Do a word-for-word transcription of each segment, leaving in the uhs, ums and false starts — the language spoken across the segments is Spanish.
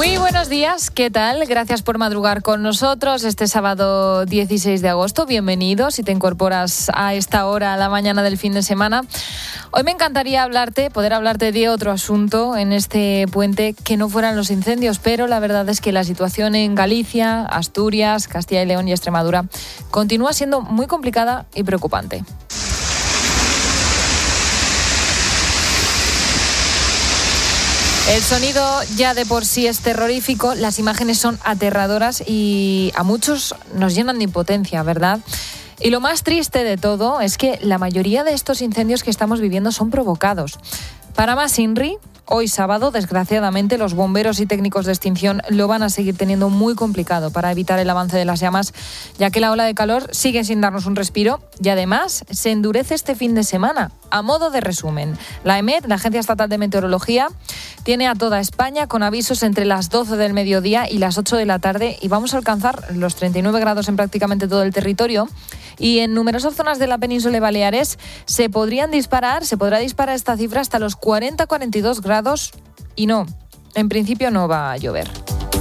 Muy buenos días, ¿qué tal? Gracias por madrugar con nosotros este sábado dieciséis de agosto. Bienvenido si te incorporas a esta hora, a la mañana del fin de semana. Hoy me encantaría hablarte, poder hablarte de otro asunto en este puente que no fueran los incendios, pero la verdad es que la situación en Galicia, Asturias, Castilla y León y Extremadura continúa siendo muy complicada y preocupante. El sonido ya de por sí es terrorífico, las imágenes son aterradoras y a muchos nos llenan de impotencia, ¿verdad? Y lo más triste de todo es que la mayoría de estos incendios que estamos viviendo son provocados. Para más INRI, hoy sábado, desgraciadamente, los bomberos y técnicos de extinción lo van a seguir teniendo muy complicado para evitar el avance de las llamas, ya que la ola de calor sigue sin darnos un respiro y además se endurece este fin de semana. A modo de resumen, la EMET, la Agencia Estatal de Meteorología, tiene a toda España con avisos entre las doce del mediodía y las ocho de la tarde y vamos a alcanzar los treinta y nueve grados en prácticamente todo el territorio. Y en numerosas zonas de la península de Baleares se podrían disparar, se podrá disparar esta cifra hasta los cuarenta a cuarenta y dos grados y no, en principio no va a llover.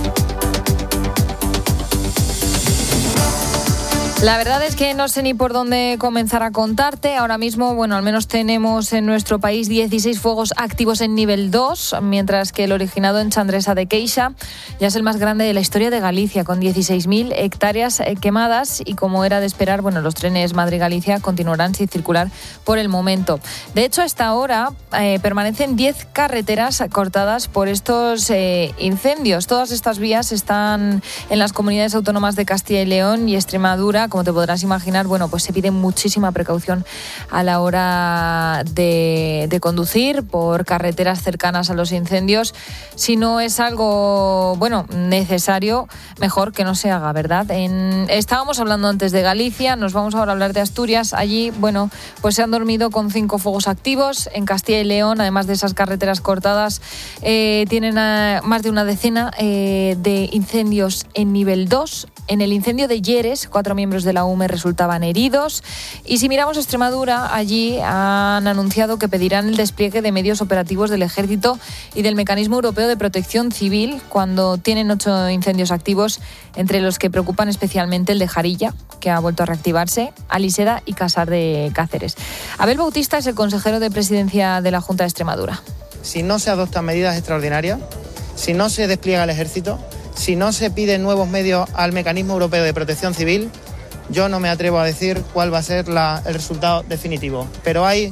La verdad es que no sé ni por dónde comenzar a contarte. Ahora mismo, bueno, al menos tenemos en nuestro país dieciséis fuegos activos en nivel dos, mientras que el originado en Chandresa de Queixa ya es el más grande de la historia de Galicia, con dieciséis mil hectáreas quemadas y, como era de esperar, bueno, los trenes Madrid-Galicia continuarán sin circular por el momento. De hecho, hasta ahora eh, permanecen diez carreteras cortadas por estos eh, incendios. Todas estas vías están en las comunidades autónomas de Castilla y León y Extremadura. Como te podrás imaginar, bueno, pues se pide muchísima precaución a la hora de, de conducir por carreteras cercanas a los incendios. Si no es algo, bueno, necesario, mejor que no se haga, ¿verdad? En, estábamos hablando antes de Galicia, nos vamos ahora a hablar de Asturias. Allí, bueno, pues se han dormido con cinco fuegos activos. En Castilla y León, además de esas carreteras cortadas, eh, tienen a, más de una decena eh, de incendios en nivel dos. En el incendio de Lleres, cuatro miembros de la U M E resultaban heridos. Y si miramos Extremadura, allí han anunciado que pedirán el despliegue de medios operativos del Ejército y del Mecanismo Europeo de Protección Civil cuando tienen ocho incendios activos, entre los que preocupan especialmente el de Jarilla, que ha vuelto a reactivarse, Aliseda y Casar de Cáceres. Abel Bautista es el consejero de Presidencia de la Junta de Extremadura. Si no se adoptan medidas extraordinarias, si no se despliega el Ejército, si no se piden nuevos medios al Mecanismo Europeo de Protección Civil, yo no me atrevo a decir cuál va a ser la, el resultado definitivo. Pero hay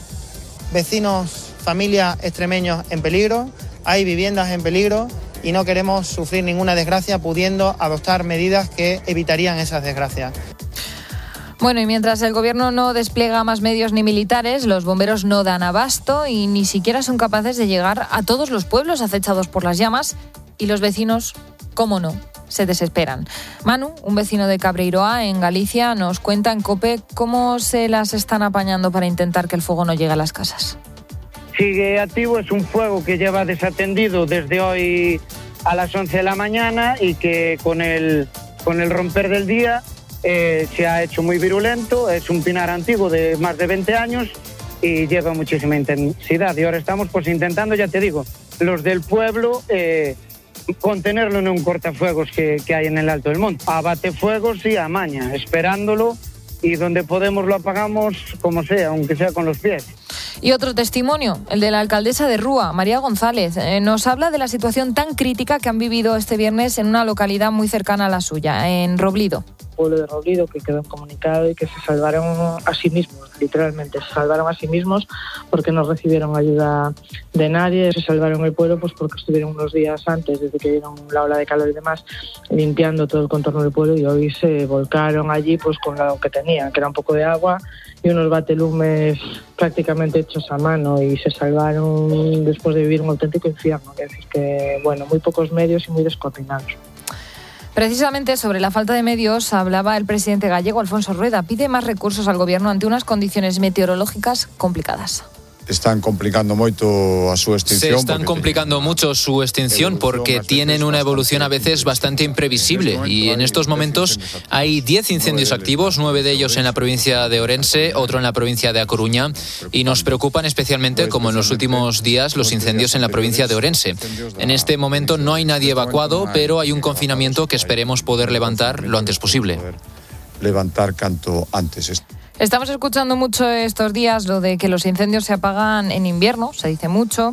vecinos, familias extremeños en peligro, hay viviendas en peligro y no queremos sufrir ninguna desgracia pudiendo adoptar medidas que evitarían esas desgracias. Bueno, y mientras el gobierno no despliega más medios ni militares, los bomberos no dan abasto y ni siquiera son capaces de llegar a todos los pueblos acechados por las llamas y los vecinos, cómo no, se desesperan. Manu, un vecino de Cabreiroa, en Galicia, nos cuenta en COPE cómo se las están apañando para intentar que el fuego no llegue a las casas. Sigue activo, es un fuego que lleva desatendido desde hoy a las once de la mañana y que con el, con el romper del día eh, se ha hecho muy virulento. Es un pinar antiguo de más de veinte años y lleva muchísima intensidad. Y ahora estamos pues intentando, ya te digo, los del pueblo... Eh, contenerlo en un cortafuegos que, que hay en el Alto del Monte. A batefuegos y a maña, esperándolo, y donde podemos lo apagamos como sea, aunque sea con los pies. Y otro testimonio, el de la alcaldesa de Rúa, María González, eh, nos habla de la situación tan crítica que han vivido este viernes en una localidad muy cercana a la suya, en Roblido. Pueblo de Roblido, que quedó incomunicado y que se salvaron a sí mismos, literalmente, se salvaron a sí mismos porque no recibieron ayuda de nadie, se salvaron el pueblo pues porque estuvieron unos días antes, desde que vieron la ola de calor y demás, limpiando todo el contorno del pueblo y hoy se volcaron allí pues con lo que tenían, que era un poco de agua y unos batelumes prácticamente hechos a mano y se salvaron después de vivir un auténtico infierno, es decir que, bueno, muy pocos medios y muy descoordinados. Precisamente sobre la falta de medios hablaba el presidente gallego, Alfonso Rueda. Pide más recursos al gobierno ante unas condiciones meteorológicas complicadas. están complicando moito a súa extinción. Se están complicando mucho su extinción porque tienen una evolución a veces bastante imprevisible y en estos momentos hay diez incendios activos, nueve de ellos en la provincia de Orense, otro en la provincia de A Coruña, y nos preocupan especialmente, como en los últimos días, los incendios en la provincia de Orense. En este momento no hay nadie evacuado, pero hay un confinamiento que esperemos poder levantar lo antes posible. Levantar canto antes. Estamos escuchando mucho estos días lo de que los incendios se apagan en invierno, se dice mucho.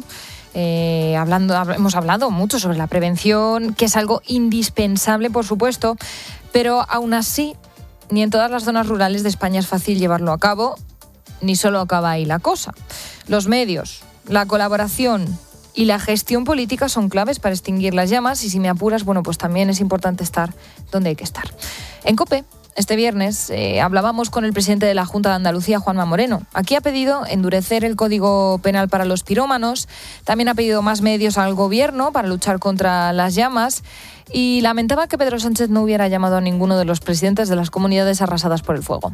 Eh, hablando, hemos hablado mucho sobre la prevención, que es algo indispensable, por supuesto, pero aún así, ni en todas las zonas rurales de España es fácil llevarlo a cabo, ni solo acaba ahí la cosa. Los medios, la colaboración y la gestión política son claves para extinguir las llamas y, si me apuras, bueno, pues también es importante estar donde hay que estar. En COPE, este viernes, eh, hablábamos con el presidente de la Junta de Andalucía, Juanma Moreno. Aquí ha pedido endurecer el Código Penal para los pirómanos, también ha pedido más medios al Gobierno para luchar contra las llamas y lamentaba que Pedro Sánchez no hubiera llamado a ninguno de los presidentes de las comunidades arrasadas por el fuego.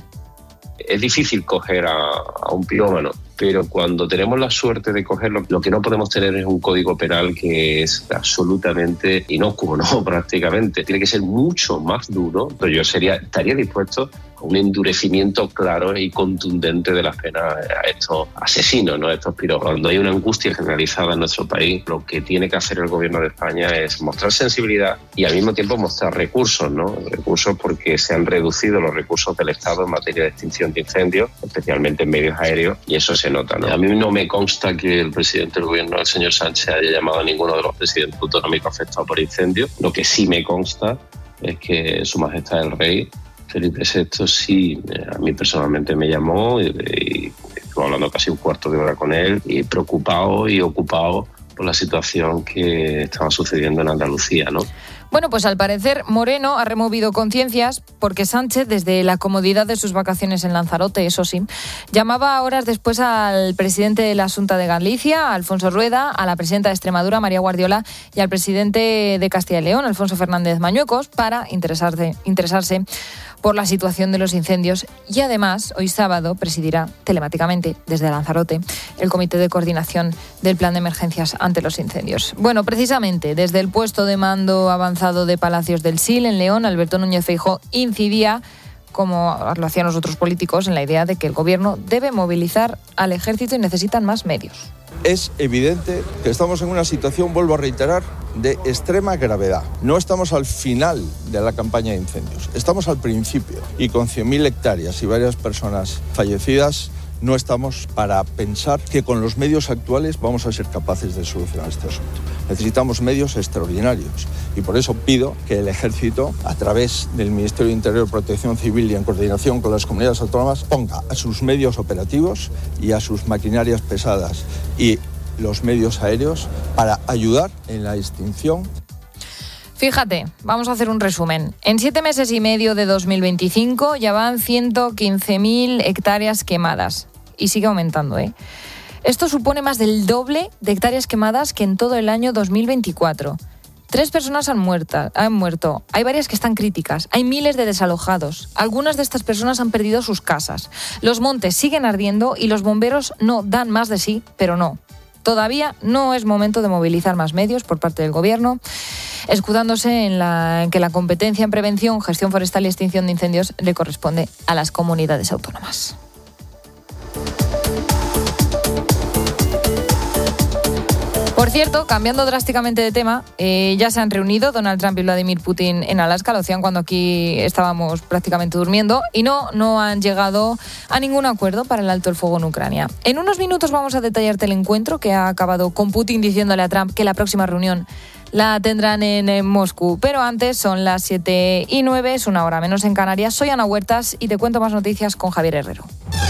Es difícil coger a, a un pirómano, pero cuando tenemos la suerte de cogerlo, lo que no podemos tener es un código penal que es absolutamente inocuo, ¿no? Prácticamente. Tiene que ser mucho más duro, pero yo sería, estaría dispuesto a un endurecimiento claro y contundente de las penas a estos asesinos, ¿no? A estos pirómanos. Cuando hay una angustia generalizada en nuestro país, lo que tiene que hacer el Gobierno de España es mostrar sensibilidad y al mismo tiempo mostrar recursos, ¿no? Recursos porque se han reducido los recursos del Estado en materia de extinción de incendios, especialmente en medios aéreos, y eso se nota, ¿no? A mí no me consta que el presidente del Gobierno, el señor Sánchez, haya llamado a ninguno de los presidentes autonómicos afectados por incendios. Lo que sí me consta es que Su Majestad el Rey Felipe sexto sí, a mí personalmente me llamó y, y estuve hablando casi un cuarto de hora con él, y preocupado y ocupado por la situación que estaba sucediendo en Andalucía, ¿no? Bueno, pues al parecer Moreno ha removido conciencias porque Sánchez, desde la comodidad de sus vacaciones en Lanzarote, eso sí, llamaba horas después al presidente de la Xunta de Galicia, Alfonso Rueda, a la presidenta de Extremadura, María Guardiola, y al presidente de Castilla y León, Alfonso Fernández Mañuecos, para interesarse, interesarse por la situación de los incendios, y además hoy sábado presidirá telemáticamente desde Lanzarote el Comité de Coordinación del Plan de Emergencias ante los Incendios. Bueno, precisamente desde el puesto de mando avanzado de Palacios del Sil en León, Alberto Núñez Feijóo incidía, como lo hacían los otros políticos, en la idea de que el Gobierno debe movilizar al ejército y necesitan más medios. Es evidente que estamos en una situación, vuelvo a reiterar, de extrema gravedad. No estamos al final de la campaña de incendios, estamos al principio, y con cien mil hectáreas y varias personas fallecidas, no estamos para pensar que con los medios actuales vamos a ser capaces de solucionar este asunto. Necesitamos medios extraordinarios y por eso pido que el Ejército, a través del Ministerio de Interior y Protección Civil y en coordinación con las comunidades autónomas, ponga a sus medios operativos y a sus maquinarias pesadas y los medios aéreos para ayudar en la extinción. Fíjate, vamos a hacer un resumen. En siete meses y medio de dos mil veinticinco ya van ciento quince mil hectáreas quemadas. Y sigue aumentando, ¿eh? Esto supone más del doble de hectáreas quemadas que en todo el año dos mil veinticuatro. Tres personas han, muerta, han muerto. Hay varias que están críticas. Hay miles de desalojados. Algunas de estas personas han perdido sus casas. Los montes siguen ardiendo y los bomberos no dan más de sí, pero no. Todavía no es momento de movilizar más medios por parte del Gobierno, escudándose en, la, en que la competencia en prevención, gestión forestal y extinción de incendios le corresponde a las comunidades autónomas. Por cierto, cambiando drásticamente de tema, eh, ya se han reunido Donald Trump y Vladimir Putin en Alaska, lo hacían cuando aquí estábamos prácticamente durmiendo, y no, no han llegado a ningún acuerdo para el alto el fuego en Ucrania. En unos minutos vamos a detallarte el encuentro, que ha acabado con Putin diciéndole a Trump que la próxima reunión la tendrán en, en Moscú. Pero antes son las siete y nueve, es una hora menos en Canarias. Soy Ana Huertas y te cuento más noticias con Javier Herrero.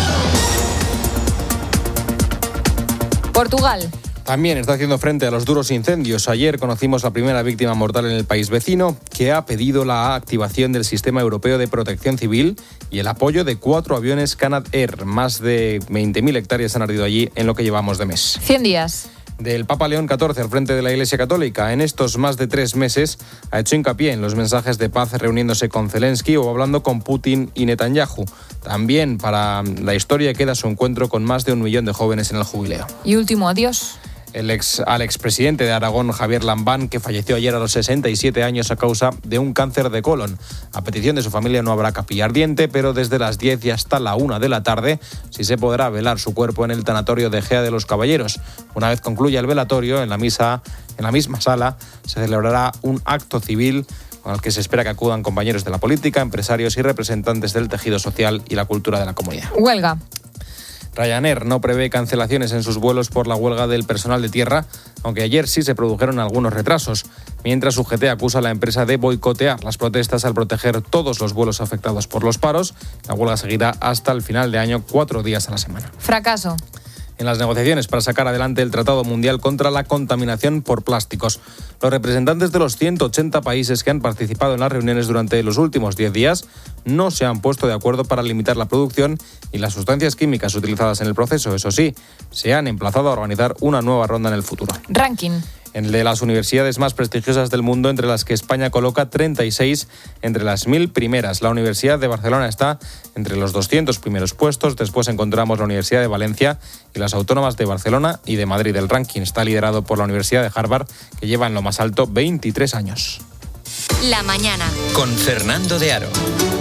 Portugal. También está haciendo frente a los duros incendios. Ayer conocimos la primera víctima mortal en el país vecino, que ha pedido la activación del Sistema Europeo de Protección Civil y el apoyo de cuatro aviones Canadair. Más de veinte mil hectáreas han ardido allí en lo que llevamos de mes. cien días. del Papa León catorce al frente de la Iglesia Católica. En estos más de tres meses ha hecho hincapié en los mensajes de paz reuniéndose con Zelensky o hablando con Putin y Netanyahu. También para la historia queda su encuentro con más de un millón de jóvenes en el jubileo. Y último adiós. El ex, al expresidente de Aragón, Javier Lambán, que falleció ayer a los sesenta y siete años a causa de un cáncer de colon. A petición de su familia no habrá capilla ardiente, pero desde las diez y hasta la una de la tarde sí se podrá velar su cuerpo en el tanatorio de Gea de los Caballeros. Una vez concluya el velatorio, en la misa, en la misma sala, se celebrará un acto civil al que se espera que acudan compañeros de la política, empresarios y representantes del tejido social y la cultura de la comunidad. Huelga. Ryanair no prevé cancelaciones en sus vuelos por la huelga del personal de tierra, aunque ayer sí se produjeron algunos retrasos, mientras U G T acusa a la empresa de boicotear las protestas al proteger todos los vuelos afectados por los paros. La huelga seguirá hasta el final de año, cuatro días a la semana. Fracaso. En las negociaciones para sacar adelante el Tratado Mundial contra la Contaminación por Plásticos. Los representantes de los ciento ochenta países que han participado en las reuniones durante los últimos diez días no se han puesto de acuerdo para limitar la producción y las sustancias químicas utilizadas en el proceso. Eso sí, se han emplazado a organizar una nueva ronda en el futuro. Ranking. En el de las universidades más prestigiosas del mundo, entre las que España coloca treinta y seis entre las mil primeras. La Universidad de Barcelona está entre los doscientos primeros puestos. Después encontramos la Universidad de Valencia y las autónomas de Barcelona y de Madrid. El ranking está liderado por la Universidad de Harvard, que lleva en lo más alto veintitrés años. La mañana. Con Fernando de Aro.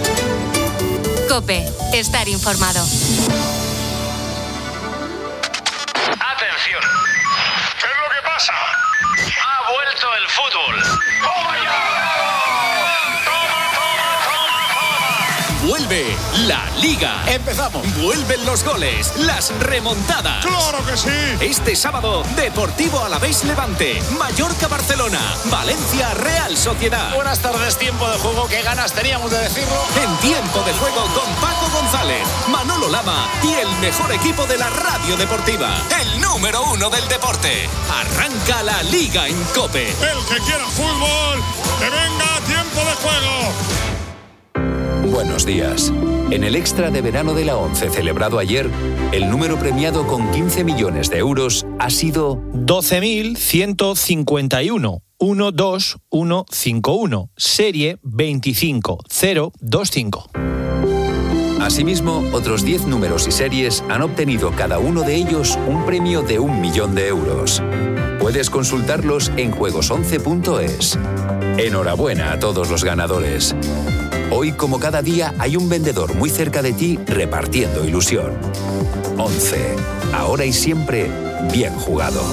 COPE. Estar informado. Atención. ¿Qué es lo que pasa? Ha vuelto el fútbol. ¡Toma ya! ¡Toma, toma, toma, toma! Vuelve la Liga. Empezamos. Vuelven los goles, las remontadas. ¡Claro que sí! Este sábado, Deportivo Alavés Levante, Mallorca Barcelona, Valencia Real Sociedad. Buenas tardes, tiempo de juego. Qué ganas teníamos de decirlo. En tiempo de juego con Paco González, Manolo Lama y el mejor equipo de la radio deportiva. El número uno del deporte. Arranca la Liga en COPE. El que quiera fútbol, que venga a tiempo de juego. Buenos días. En el extra de verano de la ONCE celebrado ayer, el número premiado con quince millones de euros ha sido doce mil ciento cincuenta y uno, uno dos uno cinco uno, serie veinticinco cero veinticinco. Asimismo, otros diez números y series han obtenido cada uno de ellos un premio de un millón de euros. Puedes consultarlos en juegos once punto es. Enhorabuena a todos los ganadores. Hoy, como cada día, hay un vendedor muy cerca de ti repartiendo ilusión. once. Ahora y siempre, bien jugado.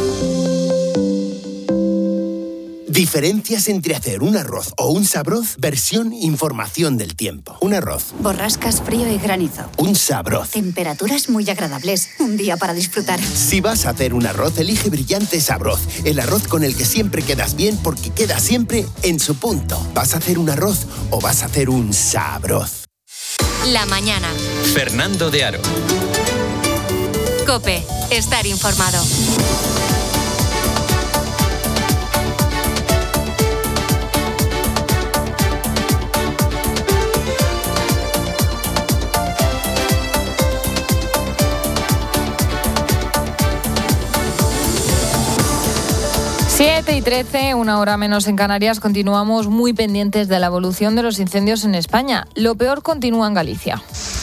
Diferencias entre hacer un arroz o un sabroz, versión información del tiempo. Un arroz. Borrascas, frío y granizo. Un sabroz. Temperaturas muy agradables. Un día para disfrutar. Si vas a hacer un arroz, elige Brillante Sabroz. El arroz con el que siempre quedas bien porque queda siempre en su punto. ¿Vas a hacer un arroz o vas a hacer un sabroz? La mañana. Fernando de Aro. COPE. Estar informado. siete y trece, una hora menos en Canarias. Continuamos muy pendientes de la evolución de los incendios en España. Lo peor continúa en Galicia.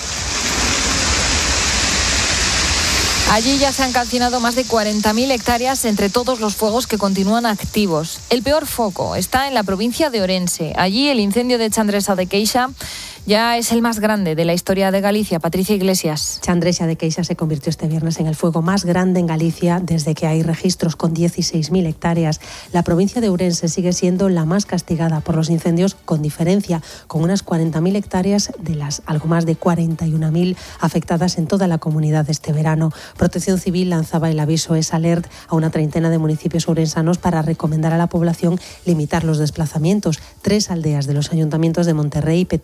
Allí ya se han calcinado más de cuarenta mil hectáreas entre todos los fuegos que continúan activos. El peor foco está en la provincia de Orense. Allí el incendio de Chandresa de Queixa ya es el más grande de la historia de Galicia. Patricia Iglesias. Chandresa de Queixa se convirtió este viernes en el fuego más grande en Galicia desde que hay registros, con dieciséis mil hectáreas. La provincia de Ourense sigue siendo la más castigada por los incendios, con diferencia, con unas cuarenta mil hectáreas de las algo más de cuarenta y una mil afectadas en toda la comunidad este verano. Protección Civil lanzaba el aviso Es Alert a una treintena de municipios ourensanos para recomendar a la población limitar los desplazamientos. Tres aldeas de los ayuntamientos de Monterrey, Petín y Arrúa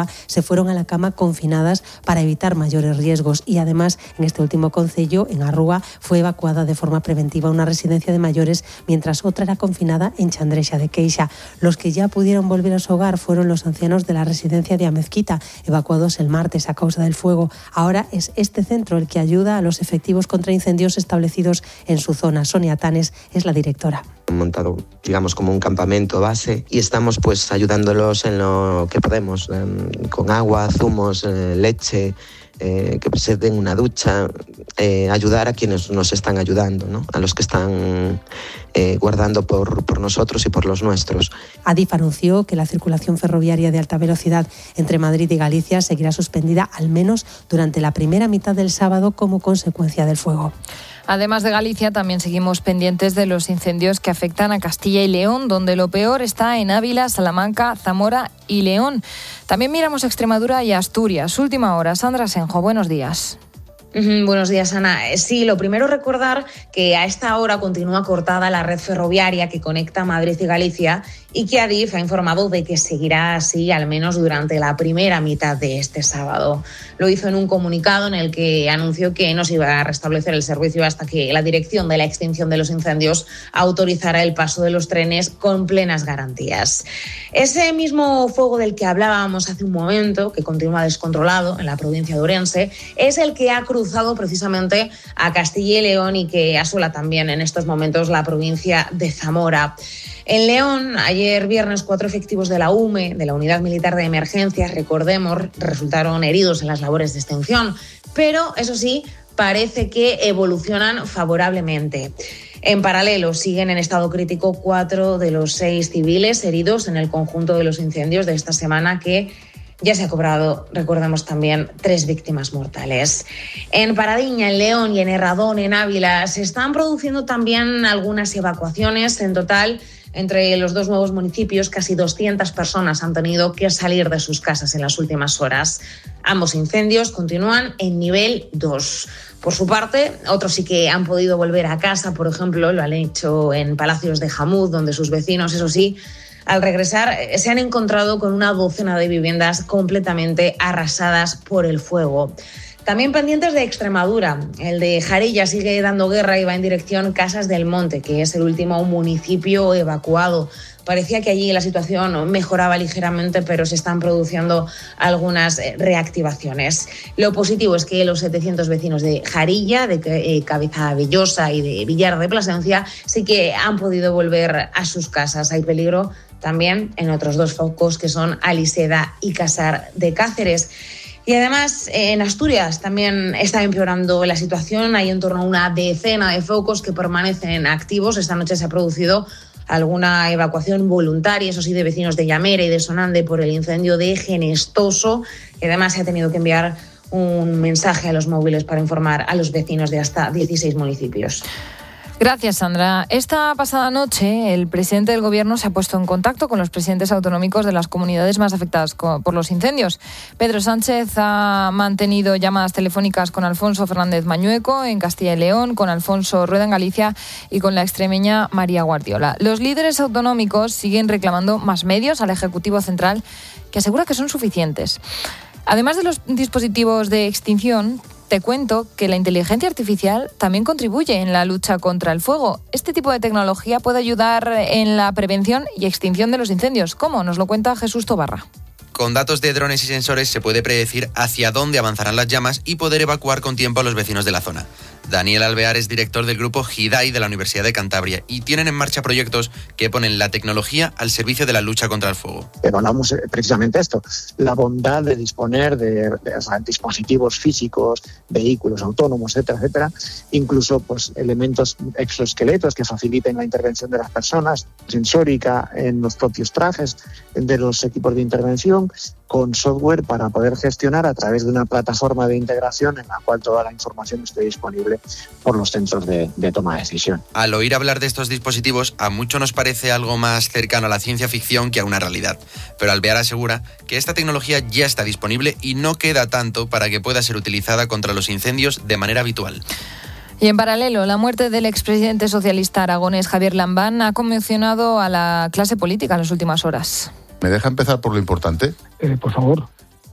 Arrúa se fueron a la cama confinadas para evitar mayores riesgos y además en este último concello, en Arrúa, fue evacuada de forma preventiva una residencia de mayores mientras otra era confinada en Chandrexa de Queixa. Los que ya pudieron volver a su hogar fueron los ancianos de la residencia de Amezquita, evacuados el martes a causa del fuego. Ahora es este centro el que ayuda a los efectivos contra incendios establecidos en su zona. Sonia Tanes es la directora. Han montado, digamos, como un campamento base y estamos pues ayudándolos en lo que podemos, eh, con agua, zumos, eh, leche, eh, que se den una ducha, eh, ayudar a quienes nos están ayudando, ¿no? A los que están eh, guardando por, por nosotros y por los nuestros. Adif anunció que la circulación ferroviaria de alta velocidad entre Madrid y Galicia seguirá suspendida al menos durante la primera mitad del sábado como consecuencia del fuego. Además de Galicia, también seguimos pendientes de los incendios que afectan a Castilla y León, donde lo peor está en Ávila, Salamanca, Zamora y León. También miramos a Extremadura y Asturias. Última hora. Sandra Senjo, buenos días. Uh-huh, buenos días, Ana. Sí, lo primero recordar que a esta hora continúa cortada la red ferroviaria que conecta Madrid y Galicia y que Adif ha informado de que seguirá así al menos durante la primera mitad de este sábado. Lo hizo en un comunicado en el que anunció que no se iba a restablecer el servicio hasta que la Dirección de la Extinción de los Incendios autorizara el paso de los trenes con plenas garantías. Ese mismo fuego del que hablábamos hace un momento, que continúa descontrolado en la provincia de Ourense, es el que ha cruzado precisamente a Castilla y León y que asola también en estos momentos la provincia de Zamora. En León, ayer viernes, cuatro efectivos de la U M E, de la Unidad Militar de Emergencias, recordemos, resultaron heridos en las labores de extinción, pero eso sí, parece que evolucionan favorablemente. En paralelo, siguen en estado crítico cuatro de los seis civiles heridos en el conjunto de los incendios de esta semana que ya se ha cobrado, recordemos también, tres víctimas mortales. En Paradiña, en León y en Herradón, en Ávila, se están produciendo también algunas evacuaciones. En total, entre los dos nuevos municipios, casi doscientas personas han tenido que salir de sus casas en las últimas horas. Ambos incendios continúan en nivel dos. Por su parte, otros sí que han podido volver a casa. Por ejemplo, lo han hecho en Palacios de Jamuz, donde sus vecinos, eso sí, al regresar se han encontrado con una docena de viviendas completamente arrasadas por el fuego. También pendientes de Extremadura. El de Jarilla sigue dando guerra y va en dirección Casas del Monte, que es el último municipio evacuado. Parecía que allí la situación mejoraba ligeramente, pero se están produciendo algunas reactivaciones. Lo positivo es que los setecientos vecinos de Jarilla, de Cabezabellosa y de Villar de Plasencia sí que han podido volver a sus casas. Hay peligro también en otros dos focos, que son Aliseda y Casar de Cáceres. Y además, en Asturias también está empeorando la situación. Hay en torno a una decena de focos que permanecen activos. Esta noche se ha producido alguna evacuación voluntaria, eso sí, de vecinos de Llamera y de Sonande por el incendio de Genestoso. Y además se ha tenido que enviar un mensaje a los móviles para informar a los vecinos de hasta dieciséis municipios. Gracias, Sandra. Esta pasada noche, el presidente del Gobierno se ha puesto en contacto con los presidentes autonómicos de las comunidades más afectadas por los incendios. Pedro Sánchez ha mantenido llamadas telefónicas con Alfonso Fernández Mañueco en Castilla y León, con Alfonso Rueda en Galicia y con la extremeña María Guardiola. Los líderes autonómicos siguen reclamando más medios al Ejecutivo Central, que asegura que son suficientes. Además de los dispositivos de extinción, te cuento que la inteligencia artificial también contribuye en la lucha contra el fuego. Este tipo de tecnología puede ayudar en la prevención y extinción de los incendios. ¿Cómo? Nos lo cuenta Jesús Tobarra. Con datos de drones y sensores se puede predecir hacia dónde avanzarán las llamas y poder evacuar con tiempo a los vecinos de la zona. Daniel Alvear es director del grupo GIDAI de la Universidad de Cantabria y tienen en marcha proyectos que ponen la tecnología al servicio de la lucha contra el fuego. Hablamos precisamente esto, la bondad de disponer de, de o sea, dispositivos físicos, vehículos autónomos, etcétera, etcétera, incluso pues elementos exoesqueletos que faciliten la intervención de las personas, sensórica en los propios trajes de los equipos de intervención, con software para poder gestionar a través de una plataforma de integración en la cual toda la información esté disponible por los centros de, de toma de decisión. Al oír hablar de estos dispositivos, a muchos nos parece algo más cercano a la ciencia ficción que a una realidad. Pero Alvear asegura que esta tecnología ya está disponible y no queda tanto para que pueda ser utilizada contra los incendios de manera habitual. Y en paralelo, la muerte del expresidente socialista aragonés Javier Lambán ha conmocionado a la clase política en las últimas horas. ¿Me deja empezar por lo importante? Eh, por favor.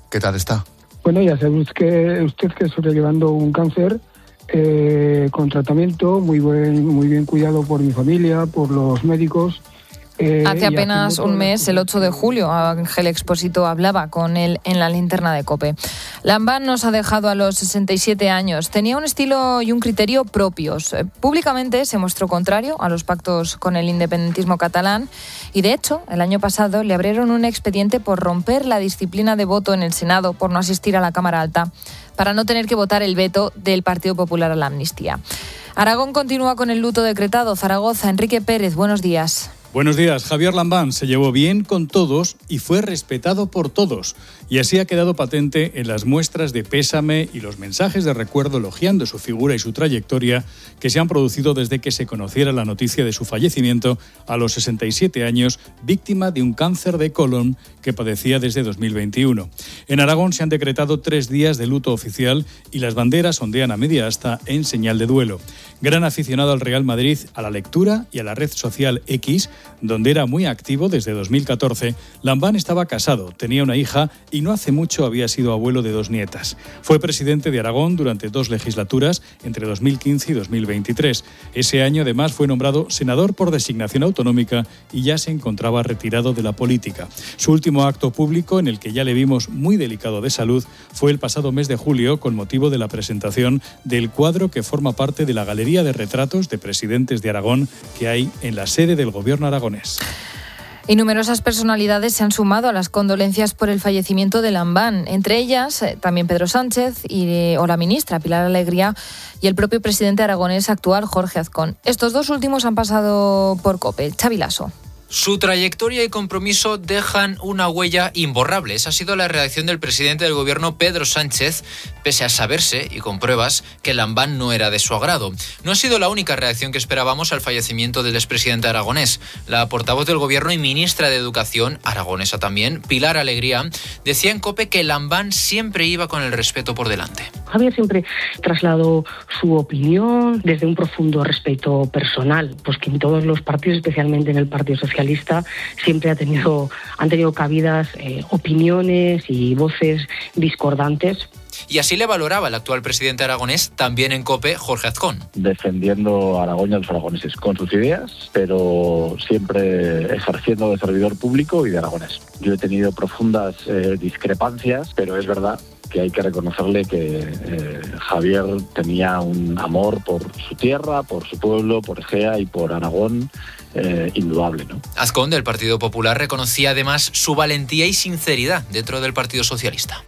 ¿Qué tal está? Bueno, ya sabe usted que, usted que estoy llevando un cáncer eh, con tratamiento, muy buen, muy bien cuidado por mi familia, por los médicos. Eh, Hace apenas un mes, el ocho de julio, Ángel Expósito hablaba con él en la linterna de COPE. Lambán nos ha dejado a los sesenta y siete años. Tenía un estilo y un criterio propios. Públicamente se mostró contrario a los pactos con el independentismo catalán y, de hecho, el año pasado le abrieron un expediente por romper la disciplina de voto en el Senado, por no asistir a la Cámara Alta, para no tener que votar el veto del Partido Popular a la amnistía. Aragón continúa con el luto decretado. Zaragoza, Enrique Pérez, buenos días. Buenos días. Javier Lambán se llevó bien con todos y fue respetado por todos. Y así ha quedado patente en las muestras de pésame y los mensajes de recuerdo elogiando su figura y su trayectoria que se han producido desde que se conociera la noticia de su fallecimiento a los sesenta y siete años, víctima de un cáncer de colon que padecía desde dos mil veintiuno. En Aragón se han decretado tres días de luto oficial y las banderas ondean a media asta en señal de duelo. Gran aficionado al Real Madrid, a la lectura y a la red social X, donde era muy activo desde dos mil catorce, Lambán estaba casado, tenía una hija y no hace mucho había sido abuelo de dos nietas. Fue presidente de Aragón durante dos legislaturas, entre dos mil quince y dos mil veintitrés. Ese año, además, fue nombrado senador por designación autonómica y ya se encontraba retirado de la política. Su último acto público, en el que ya le vimos muy delicado de salud, fue el pasado mes de julio, con motivo de la presentación del cuadro que forma parte de la galería de retratos de presidentes de Aragón que hay en la sede del gobierno aragonés. Y numerosas personalidades se han sumado a las condolencias por el fallecimiento de Lambán. Entre ellas, eh, también Pedro Sánchez y, eh, o la ministra Pilar Alegría y el propio presidente aragonés actual, Jorge Azcón. Estos dos últimos han pasado por COPE. Xavi Lasso. Su trayectoria y compromiso dejan una huella imborrable. Esa ha sido la reacción del presidente del gobierno, Pedro Sánchez, pese a saberse, y con pruebas, que Lambán no era de su agrado. No ha sido la única reacción que esperábamos al fallecimiento del expresidente aragonés. La portavoz del gobierno y ministra de Educación, aragonesa también, Pilar Alegría, decía en COPE que Lambán siempre iba con el respeto por delante. Javier siempre trasladó su opinión desde un profundo respeto personal, pues que en todos los partidos, especialmente en el Partido Socialista, siempre ha tenido, han tenido cabidas eh, opiniones y voces discordantes. Y así le valoraba el actual presidente aragonés, también en COPE, Jorge Azcón. Defendiendo a Aragón y a los aragoneses con sus ideas, pero siempre ejerciendo de servidor público y de aragonés. Yo he tenido profundas eh, discrepancias, pero es verdad que hay que reconocerle que eh, Javier tenía un amor por su tierra, por su pueblo, por Egea y por Aragón, eh, indudable, ¿no? Azcón, del Partido Popular, reconocía además su valentía y sinceridad dentro del Partido Socialista.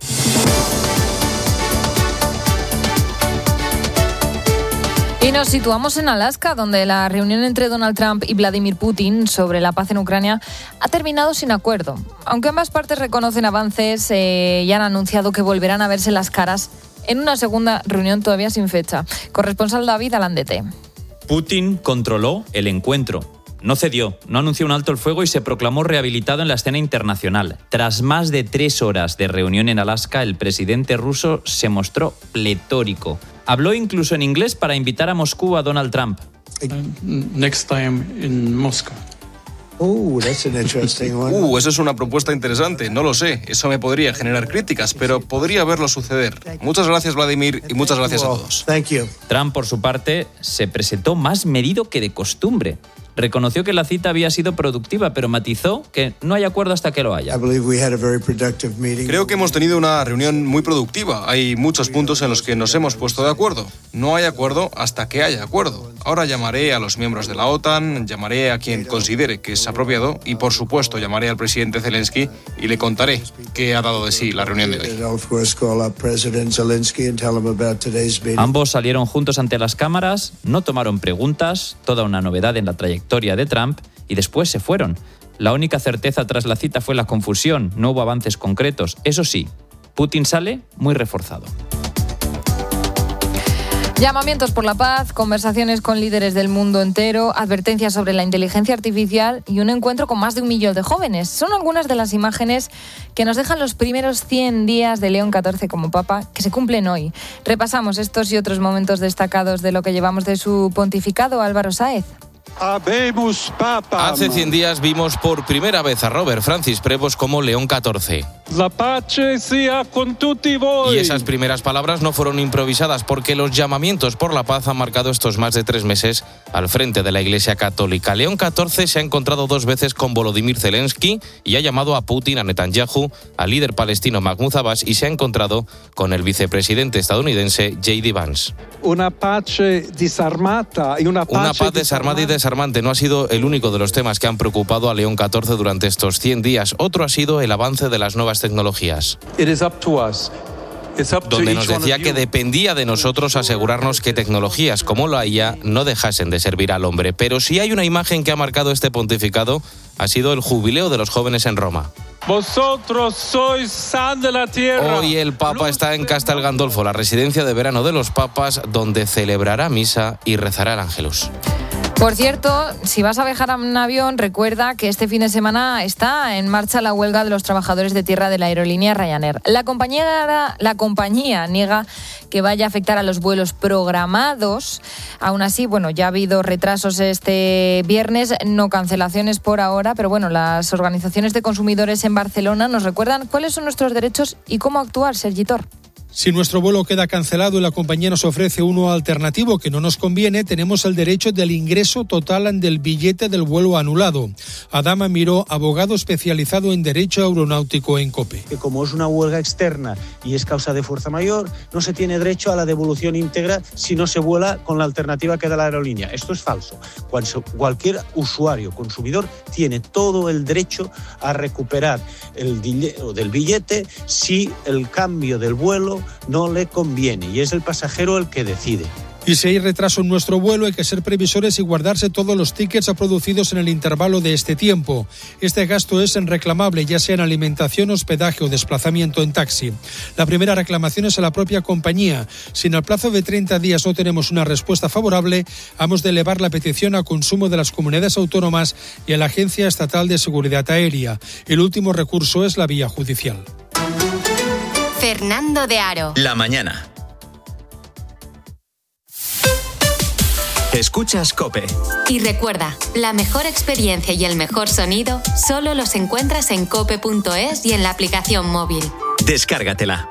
Y nos situamos en Alaska, donde la reunión entre Donald Trump y Vladimir Putin sobre la paz en Ucrania ha terminado sin acuerdo. Aunque ambas partes reconocen avances eh, y han anunciado que volverán a verse las caras en una segunda reunión todavía sin fecha. Corresponsal David Alandete. Putin controló el encuentro. No cedió, no anunció un alto el fuego y se proclamó rehabilitado en la escena internacional. Tras más de tres horas de reunión en Alaska, el presidente ruso se mostró pletórico. Habló incluso en inglés para invitar a Moscú a Donald Trump. Next time in Moscow. Uh, that's an interesting one. Uh, eso es una propuesta interesante. No lo sé. Eso me podría generar críticas, pero podría verlo suceder. Muchas gracias, Vladimir, y muchas gracias a todos. Thank you. Trump, por su parte, se presentó más medido que de costumbre. Reconoció que la cita había sido productiva, pero matizó que no hay acuerdo hasta que lo haya. Creo que hemos tenido una reunión muy productiva. Hay muchos puntos en los que nos hemos puesto de acuerdo. No hay acuerdo hasta que haya acuerdo. Ahora llamaré a los miembros de la OTAN, llamaré a quien considere que es apropiado y, por supuesto, llamaré al presidente Zelensky y le contaré qué ha dado de sí la reunión de hoy. Ambos salieron juntos ante las cámaras, no tomaron preguntas, toda una novedad en la trayectoria de Trump, y después se fueron. La única certeza tras la cita fue la confusión, no hubo avances concretos. Eso sí, Putin sale muy reforzado. Llamamientos por la paz, conversaciones con líderes del mundo entero, advertencias sobre la inteligencia artificial y un encuentro con más de un millón de jóvenes. Son algunas de las imágenes que nos dejan los primeros cien días de León catorce como Papa, que se cumplen hoy. Repasamos estos y otros momentos destacados de lo que llevamos de su pontificado. Álvaro Sáez. Habemus papam. Hace cien días vimos por primera vez a Robert Francis Prevost como León catorce. La pace sia con tutti voi. Y esas primeras palabras no fueron improvisadas, porque los llamamientos por la paz han marcado estos más de tres meses al frente de la Iglesia Católica. León catorce se ha encontrado dos veces con Volodymyr Zelensky y ha llamado a Putin, a Netanyahu, al líder palestino Mahmoud Abbas, y se ha encontrado con el vicepresidente estadounidense J D Vance. Una pace disarmata y una, una paz desarmada y desarmante no ha sido el único de los temas que han preocupado a León catorce durante estos cien días. Otro ha sido el avance de las nuevas tecnologías, donde nos decía que dependía de nosotros asegurarnos que tecnologías como la I A no dejasen de servir al hombre. Pero si hay una imagen que ha marcado este pontificado, ha sido el jubileo de los jóvenes en Roma. Vosotros sois sal de la tierra. Hoy el Papa está en Castel Gandolfo, la residencia de verano de los papas, donde celebrará misa y rezará el Ángelus. Por cierto, si vas a viajar en avión, recuerda que este fin de semana está en marcha la huelga de los trabajadores de tierra de la aerolínea Ryanair. La compañía, la compañía niega que vaya a afectar a los vuelos programados. Aún así, bueno, ya ha habido retrasos este viernes, no cancelaciones por ahora, pero bueno, las organizaciones de consumidores en Barcelona nos recuerdan cuáles son nuestros derechos y cómo actuar, Sergi Tor. Si nuestro vuelo queda cancelado y la compañía nos ofrece uno alternativo que no nos conviene, tenemos el derecho del ingreso total del billete del vuelo anulado. Adama Miró, abogado especializado en Derecho Aeronáutico en COPE. Que como es una huelga externa y es causa de fuerza mayor, no se tiene derecho a la devolución íntegra si no se vuela con la alternativa que da la aerolínea. Esto es falso. Cualquier usuario, consumidor, tiene todo el derecho a recuperar el dinero del billete si el cambio del vuelo no le conviene, y es el pasajero el que decide. Y si hay retraso en nuestro vuelo, hay que ser previsores y guardarse todos los tickets producidos en el intervalo de este tiempo. Este gasto es reclamable, ya sea en alimentación, hospedaje o desplazamiento en taxi. La primera reclamación es a la propia compañía. Si en el plazo de treinta días no tenemos una respuesta favorable, hemos de elevar la petición a consumo de las comunidades autónomas y a la Agencia Estatal de Seguridad Aérea. El último recurso es la vía judicial. Fernando de Aro. La mañana. Escuchas COPE. Y recuerda, la mejor experiencia y el mejor sonido solo los encuentras en cope punto es y en la aplicación móvil. Descárgatela.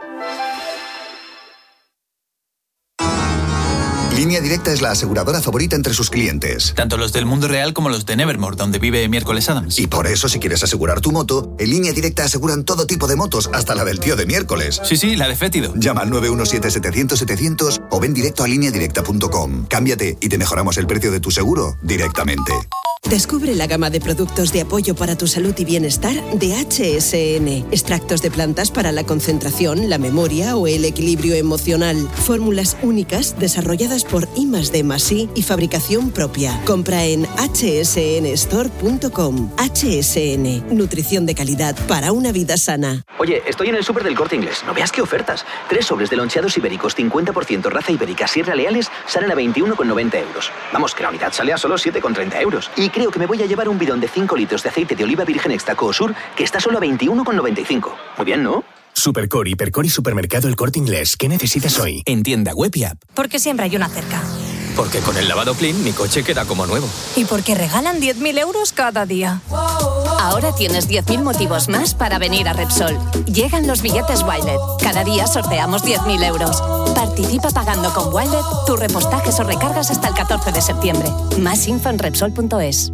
Línea Directa es la aseguradora favorita entre sus clientes. Tanto los del mundo real como los de Nevermore, donde vive Miércoles Adams. Y por eso, si quieres asegurar tu moto, en Línea Directa aseguran todo tipo de motos, hasta la del tío de Miércoles. Sí, sí, la de Fétido. Llama al nueve uno siete, setecientos, setecientos o ven directo a línea directa punto com. Cámbiate y te mejoramos el precio de tu seguro directamente. Descubre la gama de productos de apoyo para tu salud y bienestar de H S N. Extractos de plantas para la concentración, la memoria o el equilibrio emocional. Fórmulas únicas desarrolladas por I más D más I y fabricación propia. Compra en hache ese ene store punto com. H S N. Nutrición de calidad para una vida sana. Oye, estoy en el súper del Corte Inglés. No veas qué ofertas. Tres sobres de loncheados ibéricos, cincuenta por ciento raza ibérica, Sierra Leales, salen a veintiuno con noventa euros. Vamos, que la unidad sale a solo siete con treinta euros. Y creo que me voy a llevar un bidón de cinco litros de aceite de oliva virgen extra Coosur, que está solo a veintiuno con noventa y cinco. Muy bien, ¿no? Supercore, Hipercore y Supermercado El Corte Inglés. ¿Qué necesitas hoy? En tienda web y app. Porque siempre hay una cerca. Porque con el lavado Clean mi coche queda como nuevo. Y porque regalan diez mil euros cada día. Ahora tienes diez mil motivos más para venir a Repsol. Llegan los billetes Wilet. Cada día sorteamos diez mil euros. Participa pagando con Wilet tus repostajes o recargas hasta el catorce de septiembre. Más info en Repsol punto es.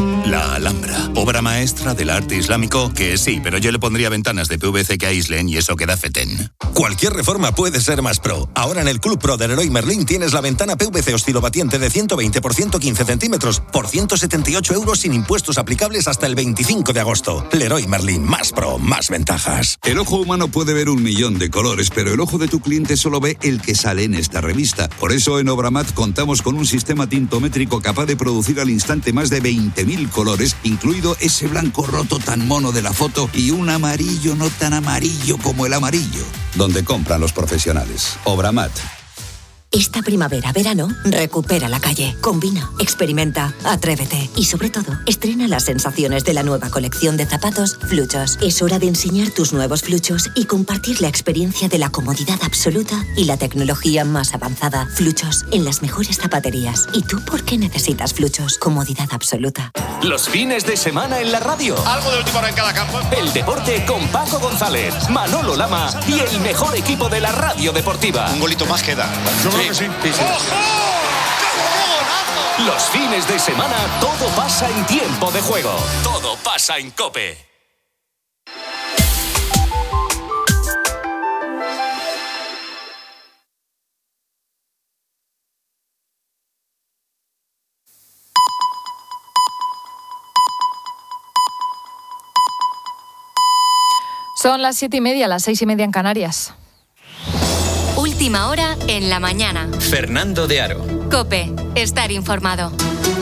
La Alhambra, obra maestra del arte islámico, que sí, pero yo le pondría ventanas de P V C que aíslen y eso queda fetén. Cualquier reforma puede ser más pro. Ahora en el Club Pro de Leroy Merlin tienes la ventana P V C oscilobatiente de ciento veinte por ciento quince centímetros por ciento setenta y ocho euros sin impuestos aplicables hasta el veinticinco de agosto. Leroy Merlin, más pro, más ventajas. El ojo humano puede ver un millón de colores, pero el ojo de tu cliente solo ve el que sale en esta revista. Por eso en Obramat contamos con un sistema tintométrico capaz de producir al instante más de veinte mil colores, incluido ese blanco roto tan mono de la foto y un amarillo no tan amarillo como el amarillo. Donde compran los profesionales. Obramat. Esta primavera, verano, recupera la calle. Combina, experimenta, atrévete y sobre todo, estrena las sensaciones de la nueva colección de zapatos Fluchos. Es hora de enseñar tus nuevos Fluchos y compartir la experiencia de la comodidad absoluta y la tecnología más avanzada. Fluchos, en las mejores zapaterías. ¿Y tú por qué necesitas Fluchos? Comodidad absoluta. Los fines de semana en la radio. Algo de última hora en cada campo. El deporte con Paco González, Manolo Lama y el mejor equipo de la radio deportiva. Un golito más queda. Yo creo que sí. sí, sí. ¡Oh, oh! Los fines de semana todo pasa en tiempo de juego. Todo pasa en COPE. Son las siete y media, las seis y media en Canarias. Última hora en la mañana. Fernando de Aro. COPE. Estar informado.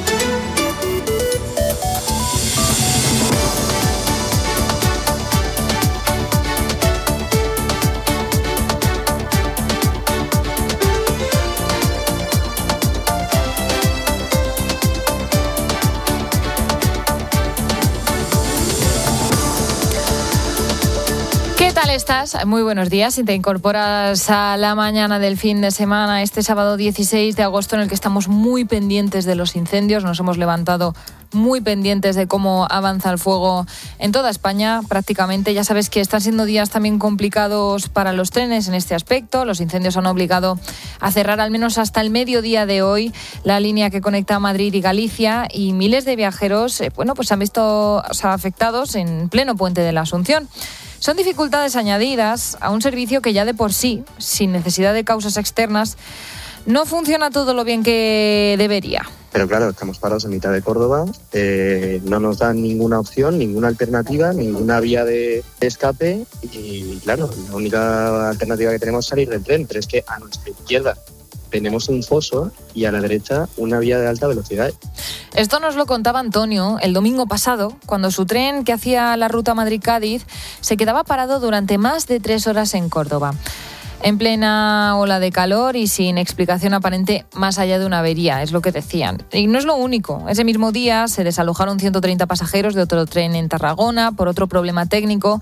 ¿Qué tal estás? Muy buenos días. Si te incorporas a la mañana del fin de semana, este sábado dieciséis de agosto, en el que estamos muy pendientes de los incendios, nos hemos levantado muy pendientes de cómo avanza el fuego en toda España prácticamente. Ya sabes que están siendo días también complicados para los trenes en este aspecto. Los incendios han obligado a cerrar al menos hasta el mediodía de hoy la línea que conecta Madrid y Galicia, y miles de viajeros eh, bueno, pues se han visto o sea, afectados en pleno puente de la Asunción. Son dificultades añadidas a un servicio que ya de por sí, sin necesidad de causas externas, no funciona todo lo bien que debería. Pero claro, estamos parados en mitad de Córdoba, eh, no nos dan ninguna opción, ninguna alternativa, ninguna vía de escape y claro, la única alternativa que tenemos es salir del tren, pero es que a nuestra izquierda tenemos un foso y a la derecha una vía de alta velocidad. Esto nos lo contaba Antonio el domingo pasado, cuando su tren que hacía la ruta Madrid-Cádiz se quedaba parado durante más de tres horas en Córdoba, en plena ola de calor y sin explicación aparente más allá de una avería, es lo que decían. Y no es lo único. Ese mismo día se desalojaron ciento treinta pasajeros de otro tren en Tarragona por otro problema técnico,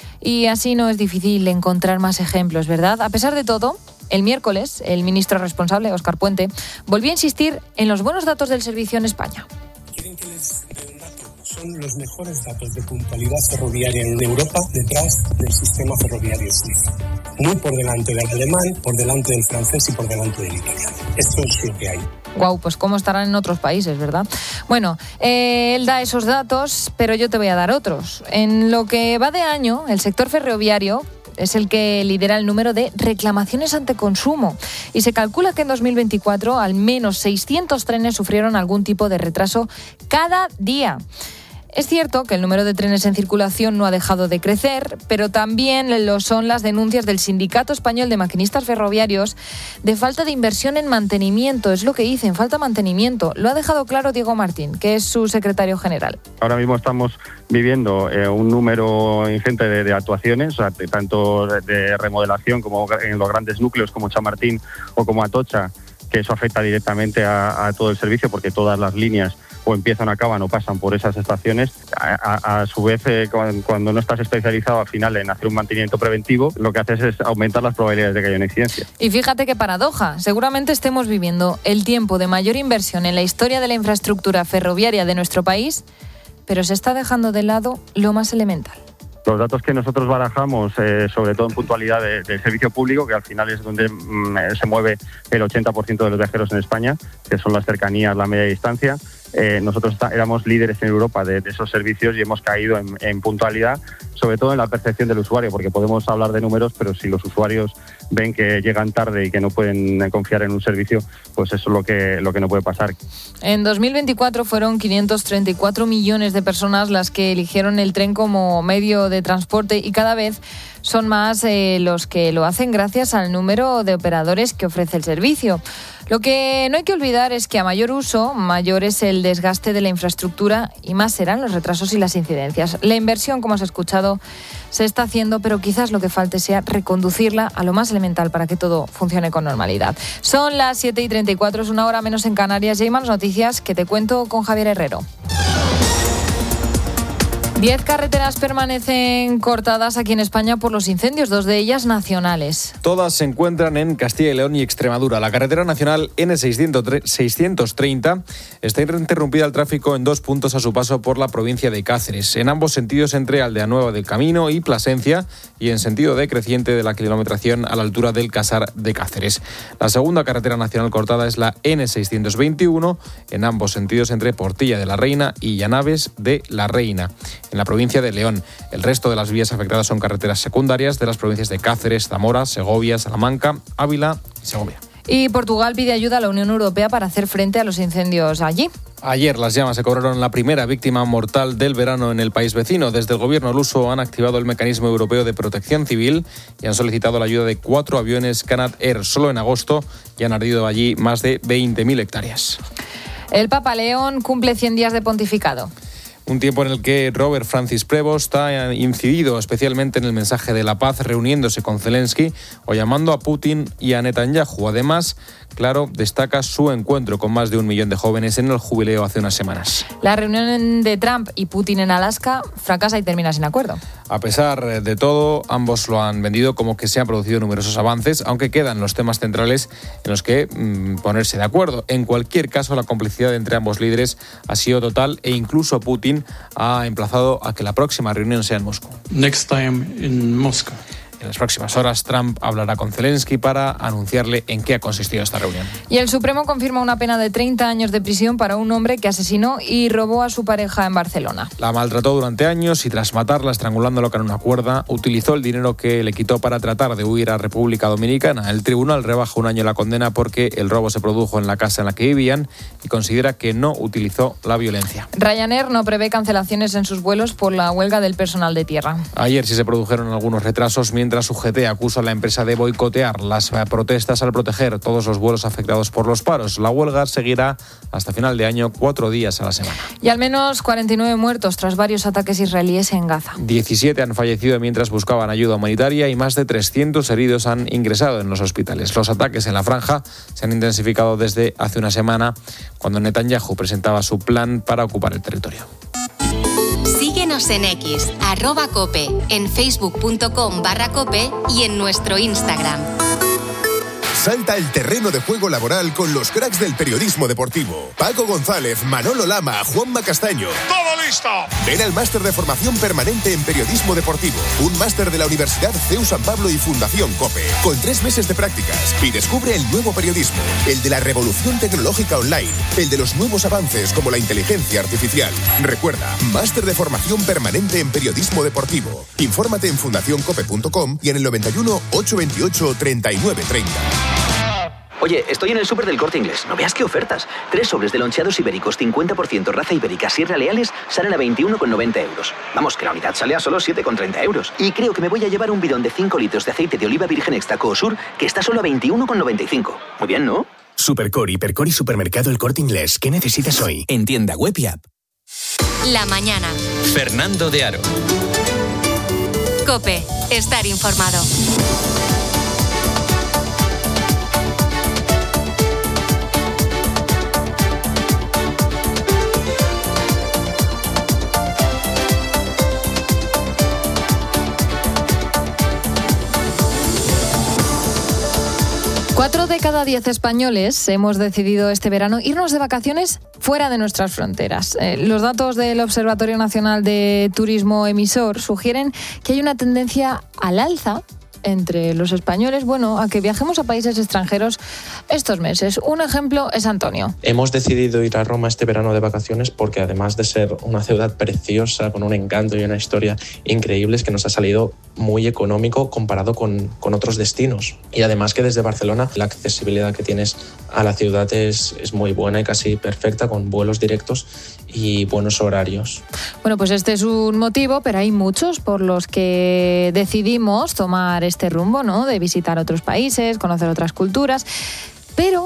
y así no es difícil encontrar más ejemplos, ¿verdad? A pesar de todo, el miércoles, el ministro responsable, Óscar Puente, volvió a insistir en los buenos datos del servicio en España. ¿Quieren que les dé un dato? Son los mejores datos de puntualidad ferroviaria en Europa, detrás del sistema ferroviario suizo. Muy por delante del alemán, por delante del francés y por delante del italiano. Esto es lo que hay. Guau, pues cómo estarán en otros países, ¿verdad? Bueno, eh, él da esos datos, pero yo te voy a dar otros. En lo que va de año, el sector ferroviario es el que lidera el número de reclamaciones ante consumo, y se calcula que en dos mil veinticuatro al menos seiscientos trenes sufrieron algún tipo de retraso cada día. Es cierto que el número de trenes en circulación no ha dejado de crecer, pero también lo son las denuncias del Sindicato Español de Maquinistas Ferroviarios de falta de inversión en mantenimiento. Es lo que dicen, falta mantenimiento. Lo ha dejado claro Diego Martín, que es su secretario general. Ahora mismo estamos viviendo eh, un número ingente de, de actuaciones, o sea, de, tanto de remodelación como en los grandes núcleos como Chamartín o como Atocha, que eso afecta directamente a, a todo el servicio, porque todas las líneas o empiezan, acaban o pasan por esas estaciones. A, a, a su vez, eh, cuando, cuando no estás especializado al final en hacer un mantenimiento preventivo, lo que haces es aumentar las probabilidades de que haya una incidencia. Y fíjate qué paradoja. Seguramente estemos viviendo el tiempo de mayor inversión en la historia de la infraestructura ferroviaria de nuestro país, pero se está dejando de lado lo más elemental. Los datos que nosotros barajamos, eh, sobre todo en puntualidad de, del servicio público, que al final es donde mm, se mueve el ochenta por ciento de los viajeros en España, que son las cercanías, la media distancia. Eh, nosotros está, éramos líderes en Europa de, de esos servicios y hemos caído en, en puntualidad, sobre todo en la percepción del usuario, porque podemos hablar de números, pero si los usuarios ven que llegan tarde y que no pueden confiar en un servicio, pues eso es lo que, lo que no puede pasar. En dos mil veinticuatro fueron quinientos treinta y cuatro millones de personas las que eligieron el tren como medio de transporte, y cada vez son más eh, los que lo hacen gracias al número de operadores que ofrece el servicio. Lo que no hay que olvidar es que a mayor uso, mayor es el desgaste de la infraestructura y más serán los retrasos y las incidencias. La inversión, como has escuchado, se está haciendo, pero quizás lo que falte sea reconducirla a lo más elemental para que todo funcione con normalidad. Son las siete y treinta y cuatro, es una hora menos en Canarias y hay más noticias que te cuento con Javier Herrero. Diez carreteras permanecen cortadas aquí en España por los incendios, dos de ellas nacionales. Todas se encuentran en Castilla y León y Extremadura. La carretera nacional ene seiscientos treinta está interrumpida el tráfico en dos puntos a su paso por la provincia de Cáceres, en ambos sentidos entre Aldeanueva del Camino y Plasencia, y en sentido decreciente de la kilometración a la altura del Casar de Cáceres. La segunda carretera nacional cortada es la ene seiscientos veintiuno, en ambos sentidos entre Portilla de la Reina y Llanaves de la Reina, en la provincia de León. El resto de las vías afectadas son carreteras secundarias de las provincias de Cáceres, Zamora, Segovia, Salamanca, Ávila y Segovia. Y Portugal pide ayuda a la Unión Europea para hacer frente a los incendios allí. Ayer las llamas se cobraron la primera víctima mortal del verano en el país vecino. Desde el gobierno luso han activado el mecanismo europeo de protección civil y han solicitado la ayuda de cuatro aviones Canad Air. Solo en agosto ya han ardido allí más de veinte mil hectáreas. El Papa León cumple cien días de pontificado. Un tiempo en el que Robert Francis Prevost ha incidido especialmente en el mensaje de la paz, reuniéndose con Zelensky o llamando a Putin y a Netanyahu. Además, claro, destaca su encuentro con más de un millón de jóvenes en el jubileo hace unas semanas. La reunión de Trump y Putin en Alaska fracasa y termina sin acuerdo. A pesar de todo, ambos lo han vendido como que se han producido numerosos avances, aunque quedan los temas centrales en los que mmm, ponerse de acuerdo. En cualquier caso, la complicidad entre ambos líderes ha sido total e incluso Putin ha emplazado a que la próxima reunión sea en Moscú. Next time in Moscow. En las próximas horas, Trump hablará con Zelensky para anunciarle en qué ha consistido esta reunión. Y el Supremo confirma una pena de treinta años de prisión para un hombre que asesinó y robó a su pareja en Barcelona. La maltrató durante años y tras matarla, estrangulándola con una cuerda, utilizó el dinero que le quitó para tratar de huir a República Dominicana. El tribunal rebaja un año la condena porque el robo se produjo en la casa en la que vivían y considera que no utilizó la violencia. Ryanair no prevé cancelaciones en sus vuelos por la huelga del personal de tierra. Ayer sí se produjeron algunos retrasos, mientras U G T acusa a la empresa de boicotear las protestas al proteger todos los vuelos afectados por los paros. La huelga seguirá hasta final de año, cuatro días a la semana. Y al menos cuarenta y nueve muertos tras varios ataques israelíes en Gaza. diecisiete han fallecido mientras buscaban ayuda humanitaria y más de trescientos heridos han ingresado en los hospitales. Los ataques en la franja se han intensificado desde hace una semana, cuando Netanyahu presentaba su plan para ocupar el territorio. Síguenos en X, arroba cope, en facebook.com barra cope y en nuestro Instagram. Salta al terreno de juego laboral con los cracks del periodismo deportivo. Paco González, Manolo Lama, Juanma Castaño. ¡Todo listo! Ven al máster de formación permanente en periodismo deportivo. Un máster de la Universidad C E U San Pablo y Fundación COPE. Con tres meses de prácticas. Y descubre el nuevo periodismo. El de la revolución tecnológica online. El de los nuevos avances como la inteligencia artificial. Recuerda, máster de formación permanente en periodismo deportivo. Infórmate en fundación cope punto com y en el noventa y uno, ochocientos veintiocho, treinta y nueve treinta. Oye, estoy en el súper del Corte Inglés. No veas qué ofertas. Tres sobres de loncheados ibéricos, cincuenta por ciento raza ibérica, Sierra Leales, salen a veintiuno con noventa euros. Vamos, que la unidad sale a solo siete con treinta euros. Y creo que me voy a llevar un bidón de cinco litros de aceite de oliva virgen extra Coosur, que está solo a veintiuno con noventa y cinco. Muy bien, ¿no? Supercore, Hipercore y Supermercado El Corte Inglés. ¿Qué necesitas hoy? En tienda web y app. La mañana. Fernando de Aro. COPE. Estar informado. Cuatro de cada diez españoles hemos decidido este verano irnos de vacaciones fuera de nuestras fronteras. Eh, los datos del Observatorio Nacional de Turismo Emisor sugieren que hay una tendencia al alza entre los españoles, bueno, a que viajemos a países extranjeros estos meses. Un ejemplo es Antonio. Hemos decidido ir a Roma este verano de vacaciones porque además de ser una ciudad preciosa, con un encanto y una historia increíbles, que nos ha salido muy económico comparado con, con otros destinos. Y además que desde Barcelona la accesibilidad que tienes a la ciudad es, es muy buena y casi perfecta, con vuelos directos y buenos horarios. Bueno, pues este es un motivo, pero hay muchos por los que decidimos tomar este rumbo, ¿no? De visitar otros países, conocer otras culturas. Pero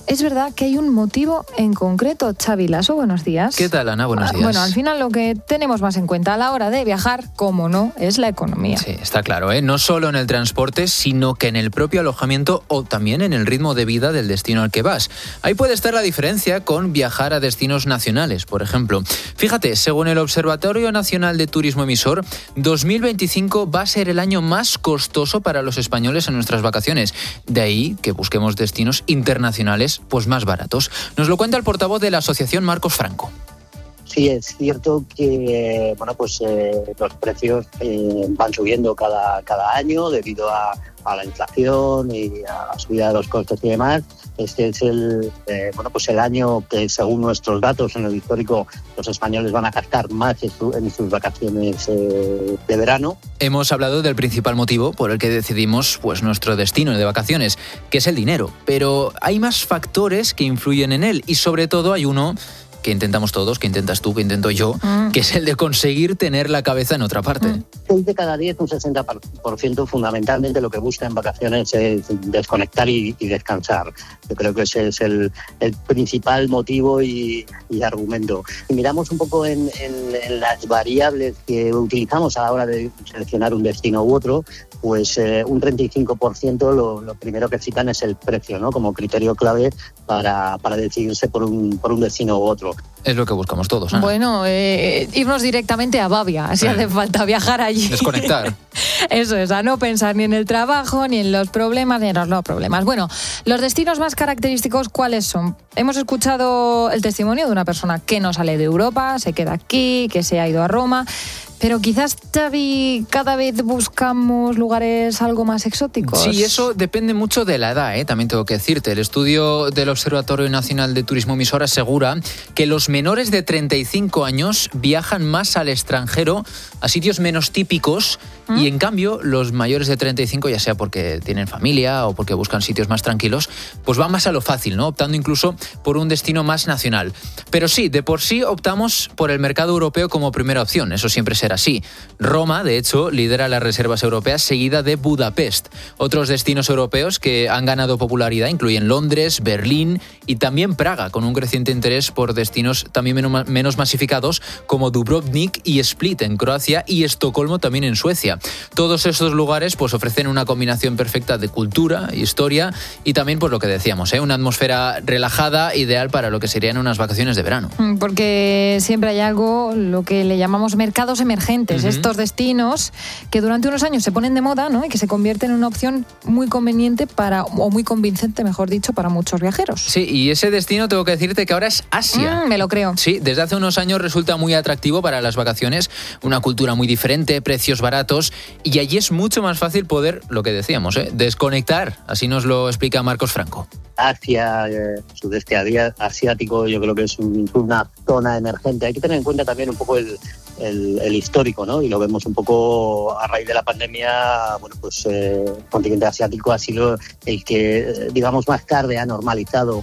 es verdad que hay un motivo en concreto. Xavi Lasso, buenos días. ¿Qué tal, Ana? Buenos días. Bueno, al final lo que tenemos más en cuenta a la hora de viajar, como no, es la economía. Sí, está claro, ¿eh? No solo en el transporte, sino que en el propio alojamiento o también en el ritmo de vida del destino al que vas. Ahí puede estar la diferencia con viajar a destinos nacionales, por ejemplo. Fíjate, según el Observatorio Nacional de Turismo Emisor, dos mil veinticinco va a ser el año más costoso para los españoles en nuestras vacaciones. De ahí que busquemos destinos internacionales pues más baratos. Nos lo cuenta el portavoz de la asociación, Marcos Franco. Sí, es cierto que bueno, pues eh, los precios eh, van subiendo cada, cada año debido a, a la inflación y a la subida de los costes y demás. Este es el eh, bueno pues el año que, según nuestros datos en el histórico, los españoles van a gastar más en, su, en sus vacaciones eh, de verano. Hemos hablado del principal motivo por el que decidimos pues nuestro destino de vacaciones, que es el dinero. Pero hay más factores que influyen en él y sobre todo hay uno que intentamos todos, que intentas tú, que intento yo, mm. que es el de conseguir tener la cabeza en otra parte. Mm. seis de cada diez, un sesenta por ciento, fundamentalmente lo que busca en vacaciones es desconectar y, y descansar. Yo creo que ese es el, el principal motivo y, y argumento. Si miramos un poco en, en, en las variables que utilizamos a la hora de seleccionar un destino u otro, pues eh, un treinta y cinco por ciento lo, lo primero que citan es el precio, ¿no?, como criterio clave para, para decidirse por un, por un destino u otro. Es lo que buscamos todos, Ana. Bueno, eh, irnos directamente a Bavia, si eh. hace falta viajar allí. Desconectar. Eso es, a no pensar ni en el trabajo, ni en los problemas, ni en los no problemas. Bueno, los destinos más característicos, ¿cuáles son? Hemos escuchado el testimonio de una persona que no sale de Europa, se queda aquí, que se ha ido a Roma. Pero quizás, Xavi, cada vez buscamos lugares algo más exóticos. Sí, eso depende mucho de la edad, ¿eh? También tengo que decirte. El estudio del Observatorio Nacional de Turismo Emisor asegura que los menores de treinta y cinco años viajan más al extranjero, a sitios menos típicos, ¿Mm? y en cambio los mayores de treinta y cinco, ya sea porque tienen familia o porque buscan sitios más tranquilos, pues van más a lo fácil, ¿no? Optando incluso por un destino más nacional. Pero sí, de por sí optamos por el mercado europeo como primera opción, eso siempre será así. Roma, de hecho, lidera las reservas europeas, seguida de Budapest. Otros destinos europeos que han ganado popularidad incluyen Londres, Berlín y también Praga, con un creciente interés por destinos también menos masificados como Dubrovnik y Split en Croacia y Estocolmo también en Suecia. Todos estos lugares pues ofrecen una combinación perfecta de cultura, historia y también, pues lo que decíamos, ¿eh? una atmósfera relajada, ideal para lo que serían unas vacaciones de verano. Porque siempre hay algo, lo que le llamamos mercados emergentes. Uh-huh. Estos destinos que durante unos años se ponen de moda, ¿no?, y que se convierten en una opción muy conveniente para, o muy convincente, mejor dicho, para muchos viajeros. Sí, y ese destino tengo que decirte que ahora es Asia. Mm, me lo creo. Sí, desde hace unos años resulta muy atractivo para las vacaciones, una cultura muy diferente, precios baratos, y allí es mucho más fácil poder, lo que decíamos, ¿eh?, desconectar. Así nos lo explica Marcos Franco. Asia, eh, sudeste asiático, yo creo que es un, una zona emergente. Hay que tener en cuenta también un poco el, el, el histórico, ¿no? Y lo vemos un poco a raíz de la pandemia. Bueno, pues eh, el continente asiático ha sido el que, digamos, más tarde ha normalizado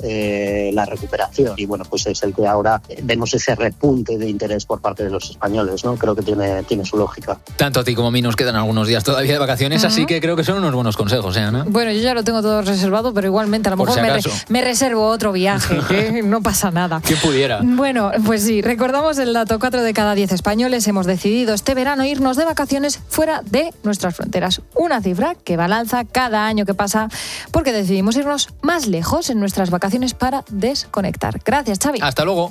Eh, la recuperación y bueno, pues es el que ahora vemos ese repunte de interés por parte de los españoles, ¿no? Creo que tiene, tiene su lógica. Tanto a ti como a mí nos quedan algunos días todavía de vacaciones, uh-huh. así que creo que son unos buenos consejos, ¿eh, Ana? Bueno, yo ya lo tengo todo reservado, pero igualmente a lo por mejor si me, re, me reservo otro viaje, que no pasa nada. ¿Quién pudiera? Bueno, pues sí, recordamos el dato: cuatro de cada diez españoles hemos decidido este verano irnos de vacaciones fuera de nuestras fronteras. Una cifra que va al alza cada año que pasa porque decidimos irnos más lejos en nuestras vacaciones para desconectar. Gracias, Xavi. Hasta luego.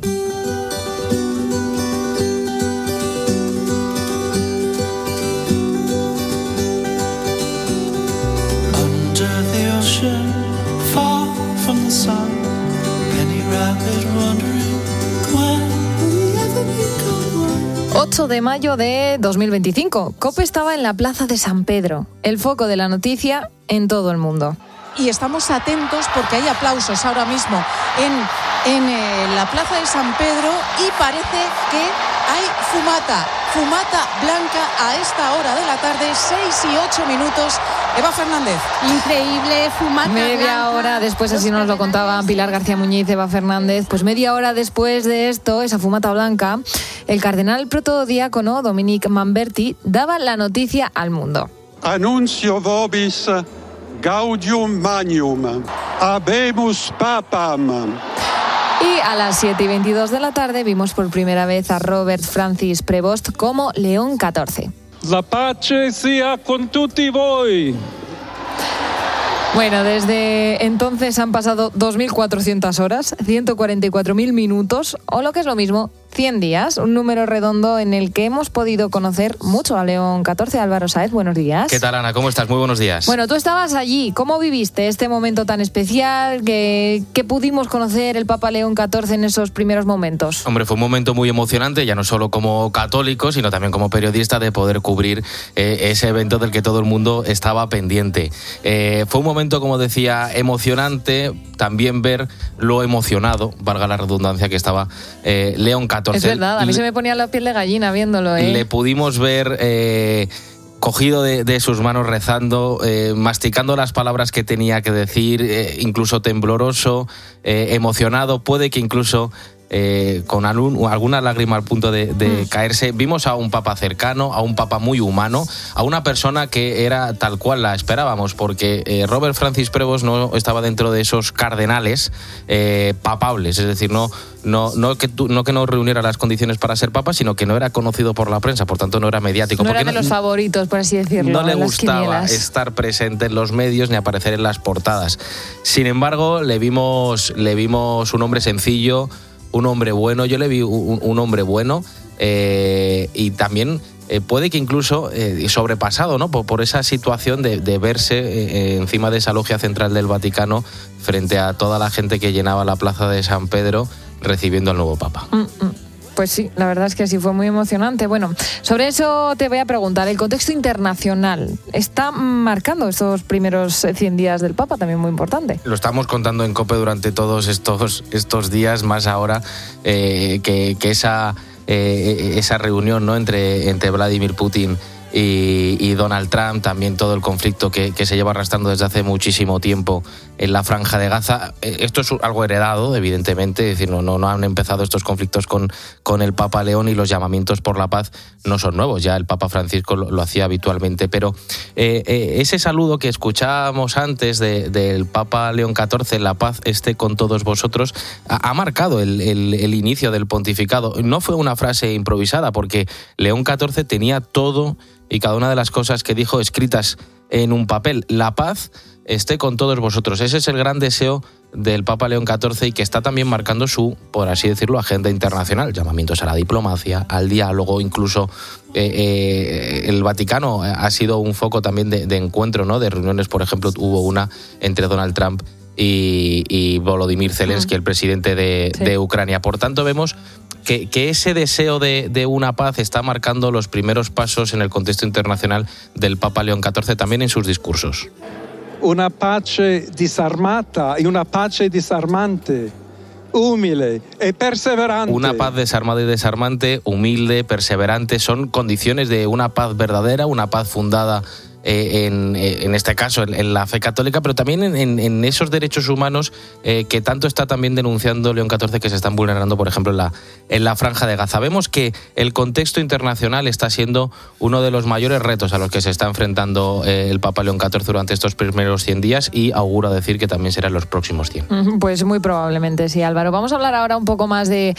ocho de mayo de dos mil veinticinco. COPE estaba en la Plaza de San Pedro, el foco de la noticia en todo el mundo. Y estamos atentos porque hay aplausos ahora mismo en, en eh, la Plaza de San Pedro y parece que hay fumata, fumata blanca a esta hora de la tarde, seis y ocho minutos. Eva Fernández. Increíble, fumata Media blanca. hora después, así nos lo contaba Pilar García Muñiz, Eva Fernández, pues media hora después de esto, esa fumata blanca, el cardenal protodiácono Dominic Manberti daba la noticia al mundo. Anuncio vobis Gaudium Magnum. Habemus papam. Y a las siete y veintidós de la tarde vimos por primera vez a Robert Francis Prevost como León catorce. La pace sia con tutti voi. Bueno, desde entonces han pasado dos mil cuatrocientas horas, ciento cuarenta y cuatro mil minutos, o lo que es lo mismo, cien días, un número redondo en el que hemos podido conocer mucho a León catorce. Álvaro Sáez, buenos días. ¿Qué tal, Ana? ¿Cómo estás? Muy buenos días. Bueno, tú estabas allí. ¿Cómo viviste este momento tan especial? ¿Qué, qué pudimos conocer el Papa León catorce en esos primeros momentos? Hombre, fue un momento muy emocionante, ya no solo como católico, sino también como periodista, de poder cubrir eh, ese evento del que todo el mundo estaba pendiente. Eh, fue un momento, como decía, emocionante, también ver lo emocionado, valga la redundancia, que estaba eh, León catorce. Es verdad, a mí se me ponía la piel de gallina viéndolo, ¿eh? Le pudimos ver eh, cogido de, de sus manos rezando, eh, masticando las palabras que tenía que decir, eh, incluso tembloroso, eh, emocionado, puede que incluso eh, con algún, alguna lágrima al punto de, de mm. caerse. Vimos a un papa cercano, a un papa muy humano, a una persona que era tal cual la esperábamos, porque eh, Robert Francis Prevost no estaba dentro de esos cardenales eh, papables, es decir, no No, no, que tú, no que no reuniera las condiciones para ser papa, sino que no era conocido por la prensa, por tanto no era mediático. No era de no, los favoritos, por así decirlo. No le las gustaba quinielas. estar presente en los medios ni aparecer en las portadas. Sin embargo, le vimos, le vimos un hombre sencillo, un hombre bueno. Yo le vi un, un hombre bueno eh, y también eh, puede que incluso eh, sobrepasado, ¿no? por, por esa situación de, de verse eh, encima de esa logia central del Vaticano frente a toda la gente que llenaba la plaza de San Pedro recibiendo al nuevo Papa. Pues sí, la verdad es que sí, fue muy emocionante. Bueno, sobre eso te voy a preguntar. ¿El contexto internacional está marcando estos primeros cien días del Papa? También muy importante. Lo estamos contando en COPE durante todos estos, estos días, más ahora eh, que, que esa, eh, esa reunión, ¿no? entre, entre Vladimir Putin Y, y Donald Trump, también todo el conflicto que, que se lleva arrastrando desde hace muchísimo tiempo en la Franja de Gaza. Esto es algo heredado, evidentemente, es decir, no, no, no han empezado estos conflictos con, con el Papa León, y los llamamientos por la paz no son nuevos, ya el Papa Francisco lo, lo hacía habitualmente, pero eh, eh, ese saludo que escuchábamos antes de, del Papa León catorce, la paz esté con todos vosotros, ha, ha marcado el, el, el inicio del pontificado. No fue una frase improvisada, porque León catorce tenía todo y cada una de las cosas que dijo escritas en un papel. La paz esté con todos vosotros. Ese es el gran deseo del Papa León catorce, y que está también marcando su, por así decirlo, agenda internacional. Llamamientos a la diplomacia, al diálogo, incluso eh, eh, el Vaticano ha sido un foco también de, de encuentro, ¿no? De reuniones, por ejemplo, hubo una entre Donald Trump y, y Volodymyr Zelensky, el presidente de, sí. de Ucrania. Por tanto, vemos Que, que ese deseo de, de una paz está marcando los primeros pasos en el contexto internacional del Papa León catorce, también en sus discursos. Una pace disarmata y una pace disarmante, humile y perseverante. Una paz desarmada y desarmante, humilde, perseverante, son condiciones de una paz verdadera, una paz fundada Eh, en, en este caso en, en la fe católica, pero también en, en, en esos derechos humanos eh, que tanto está también denunciando León catorce, que se están vulnerando, por ejemplo, en la, en la Franja de Gaza. Vemos que el contexto internacional está siendo uno de los mayores retos a los que se está enfrentando eh, el Papa León catorce durante estos primeros cien días, y augura decir que también serán los próximos cien. Pues muy probablemente sí, Álvaro. Vamos a hablar ahora un poco más de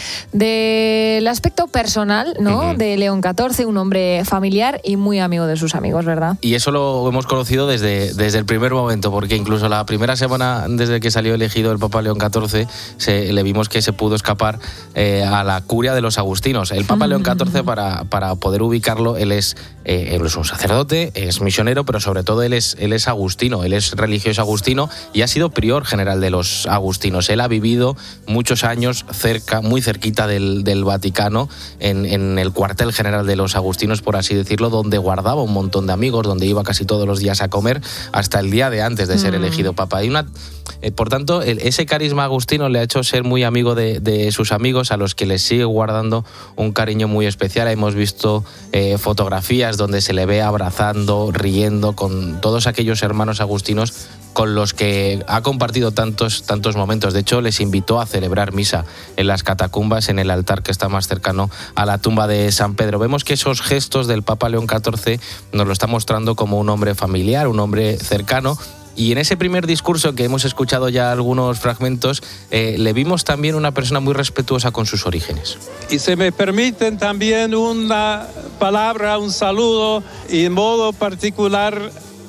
del aspecto personal, ¿no? Uh-huh. de León catorce, un hombre familiar y muy amigo de sus amigos, ¿verdad? Y eso lo hemos conocido desde, desde el primer momento, porque incluso la primera semana desde que salió elegido el Papa León catorce, se, le vimos que se pudo escapar eh, a la curia de los agustinos. El Papa León catorce, para, para poder ubicarlo, él es, eh, él es un sacerdote, es misionero, pero sobre todo él es, él es agustino, él es religioso agustino, y ha sido prior general de los agustinos. Él ha vivido muchos años cerca, muy cerquita del, del Vaticano, en, en el cuartel general de los agustinos, por así decirlo, donde guardaba un montón de amigos, donde iba casi todos los días a comer, hasta el día de antes de ser elegido papa. Hay una, eh, por tanto, el, ese carisma agustino le ha hecho ser muy amigo de, de sus amigos, a los que les sigue guardando un cariño muy especial. Hemos visto eh, fotografías donde se le ve abrazando, riendo con todos aquellos hermanos agustinos con los que ha compartido tantos, tantos momentos. De hecho, les invitó a celebrar misa en las catacumbas, en el altar que está más cercano a la tumba de San Pedro. Vemos que esos gestos del Papa León catorce nos lo está mostrando como un hombre familiar, un hombre cercano, Y en ese primer discurso, que hemos escuchado ya algunos fragmentos, eh, le vimos también una persona muy respetuosa con sus orígenes. Y se me permiten también una palabra, un saludo, y en modo particular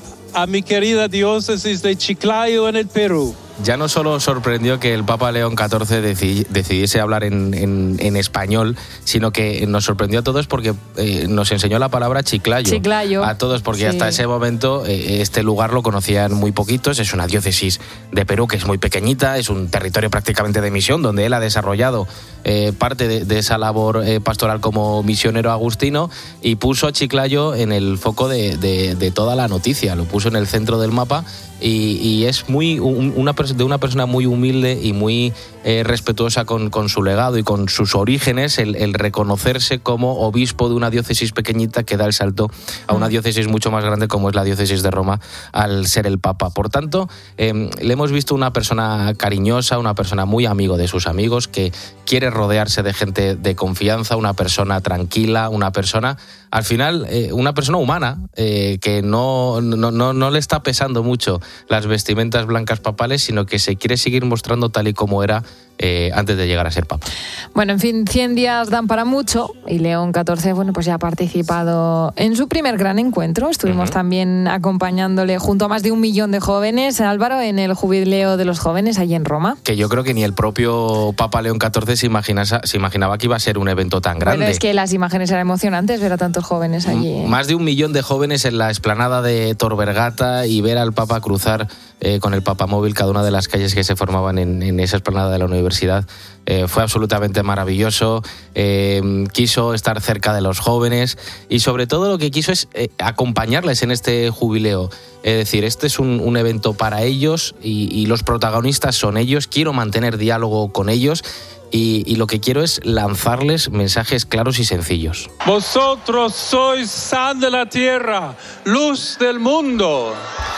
a mi querida diócesis de Chiclayo en el Perú. Ya no solo sorprendió que el Papa León catorce decidi- decidiese hablar en, en, en español, sino que nos sorprendió a todos porque eh, nos enseñó la palabra Chiclayo. Chiclayo. A todos, porque Sí. hasta ese momento eh, este lugar lo conocían muy poquitos. Es una diócesis de Perú que es muy pequeñita, es un territorio prácticamente de misión, donde él ha desarrollado eh, parte de, de esa labor eh, pastoral como misionero agustino, y puso a Chiclayo en el foco de, de, de toda la noticia, lo puso en el centro del mapa. Y, y es muy un, una, de una persona muy humilde y muy eh, respetuosa con, con su legado y con sus orígenes, el, el reconocerse como obispo de una diócesis pequeñita que da el salto a una diócesis mucho más grande como es la diócesis de Roma al ser el Papa. Por tanto, eh, le hemos visto una persona cariñosa, una persona muy amigo de sus amigos, que quiere rodearse de gente de confianza, una persona tranquila, una persona, al final, eh, una persona humana, eh, que no, no, no, no le está pesando mucho las vestimentas blancas papales, sino que se quiere seguir mostrando tal y como era eh, antes de llegar a ser papa. Bueno, en fin, cien días dan para mucho y León catorce, bueno, pues ya ha participado en su primer gran encuentro. Estuvimos uh-huh. también acompañándole junto a más de un millón de jóvenes, Álvaro, en el Jubileo de los Jóvenes allí en Roma. Que yo creo que ni el propio Papa León catorce se, imagina, se imaginaba que iba a ser un evento tan grande. Bueno, es que las imágenes eran emocionantes ver a tantos jóvenes allí. ¿eh? Más de un millón de jóvenes en la explanada de Tor Vergata y ver al Papa cruzar eh, con el papamóvil cada una de las calles que se formaban en, en esa explanada de la universidad. Eh, fue absolutamente maravilloso, eh, quiso estar cerca de los jóvenes y sobre todo lo que quiso es eh, acompañarles en este jubileo. Es decir, este es un, un evento para ellos y, y los protagonistas son ellos. Quiero mantener diálogo con ellos y, y lo que quiero es lanzarles mensajes claros y sencillos. Vosotros sois sal de la tierra, luz del mundo.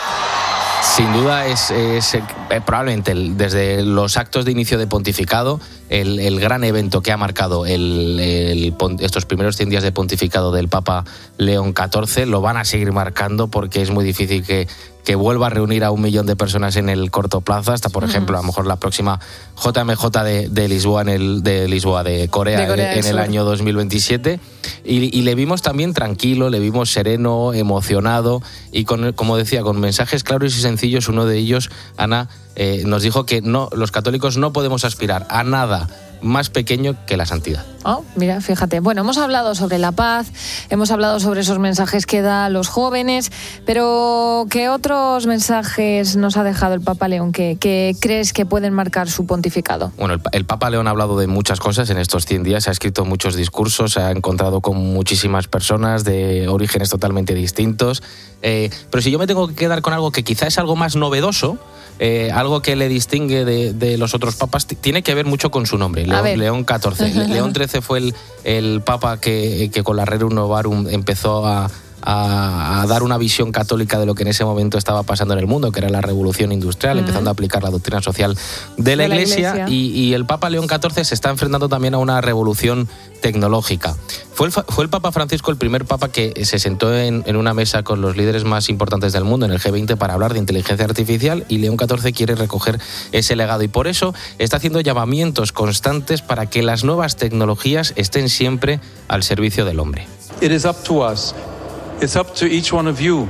Sin duda es, es eh, probablemente el, desde los actos de inicio de pontificado el, el gran evento que ha marcado el, el, estos primeros cien días de pontificado del Papa León catorce. Lo van a seguir marcando porque es muy difícil que, que vuelva a reunir a un millón de personas en el corto plazo, hasta por ejemplo a lo mejor la próxima J M J de, de Lisboa en el de Lisboa de Corea, de Corea en, en el año dos mil veintisiete. Y, y le vimos también tranquilo, le vimos sereno, emocionado y con, como decía, con mensajes claros y sencillos. Uno de ellos, Ana, eh, nos dijo que no, los católicos no podemos aspirar a nada más pequeño que la santidad. Oh, mira, fíjate. Bueno, hemos hablado sobre la paz, hemos hablado sobre esos mensajes que da a los jóvenes, pero ¿qué otros mensajes nos ha dejado el Papa León que, que crees que pueden marcar su pontificado? Bueno, el, el Papa León ha hablado de muchas cosas en estos cien días, ha escrito muchos discursos, se ha encontrado con muchísimas personas de orígenes totalmente distintos, eh, pero si yo me tengo que quedar con algo que quizá es algo más novedoso, Eh, algo que le distingue de, de los otros papas, t- tiene que ver mucho con su nombre, León, León catorce. Le- León trece fue el, el papa que, que con la Rerum Novarum empezó a, a, a dar una visión católica de lo que en ese momento estaba pasando en el mundo, que era la revolución industrial, uh-huh. empezando a aplicar la doctrina social de la, de la Iglesia, iglesia. Y, y el Papa León catorce se está enfrentando también a una revolución tecnológica. Fue el, fue el Papa Francisco el primer papa que se sentó en, en una mesa con los líderes más importantes del mundo, en el G veinte, para hablar de inteligencia artificial, y León catorce quiere recoger ese legado y por eso está haciendo llamamientos constantes para que las nuevas tecnologías estén siempre al servicio del hombre. It is up to us. It's up to each one of you.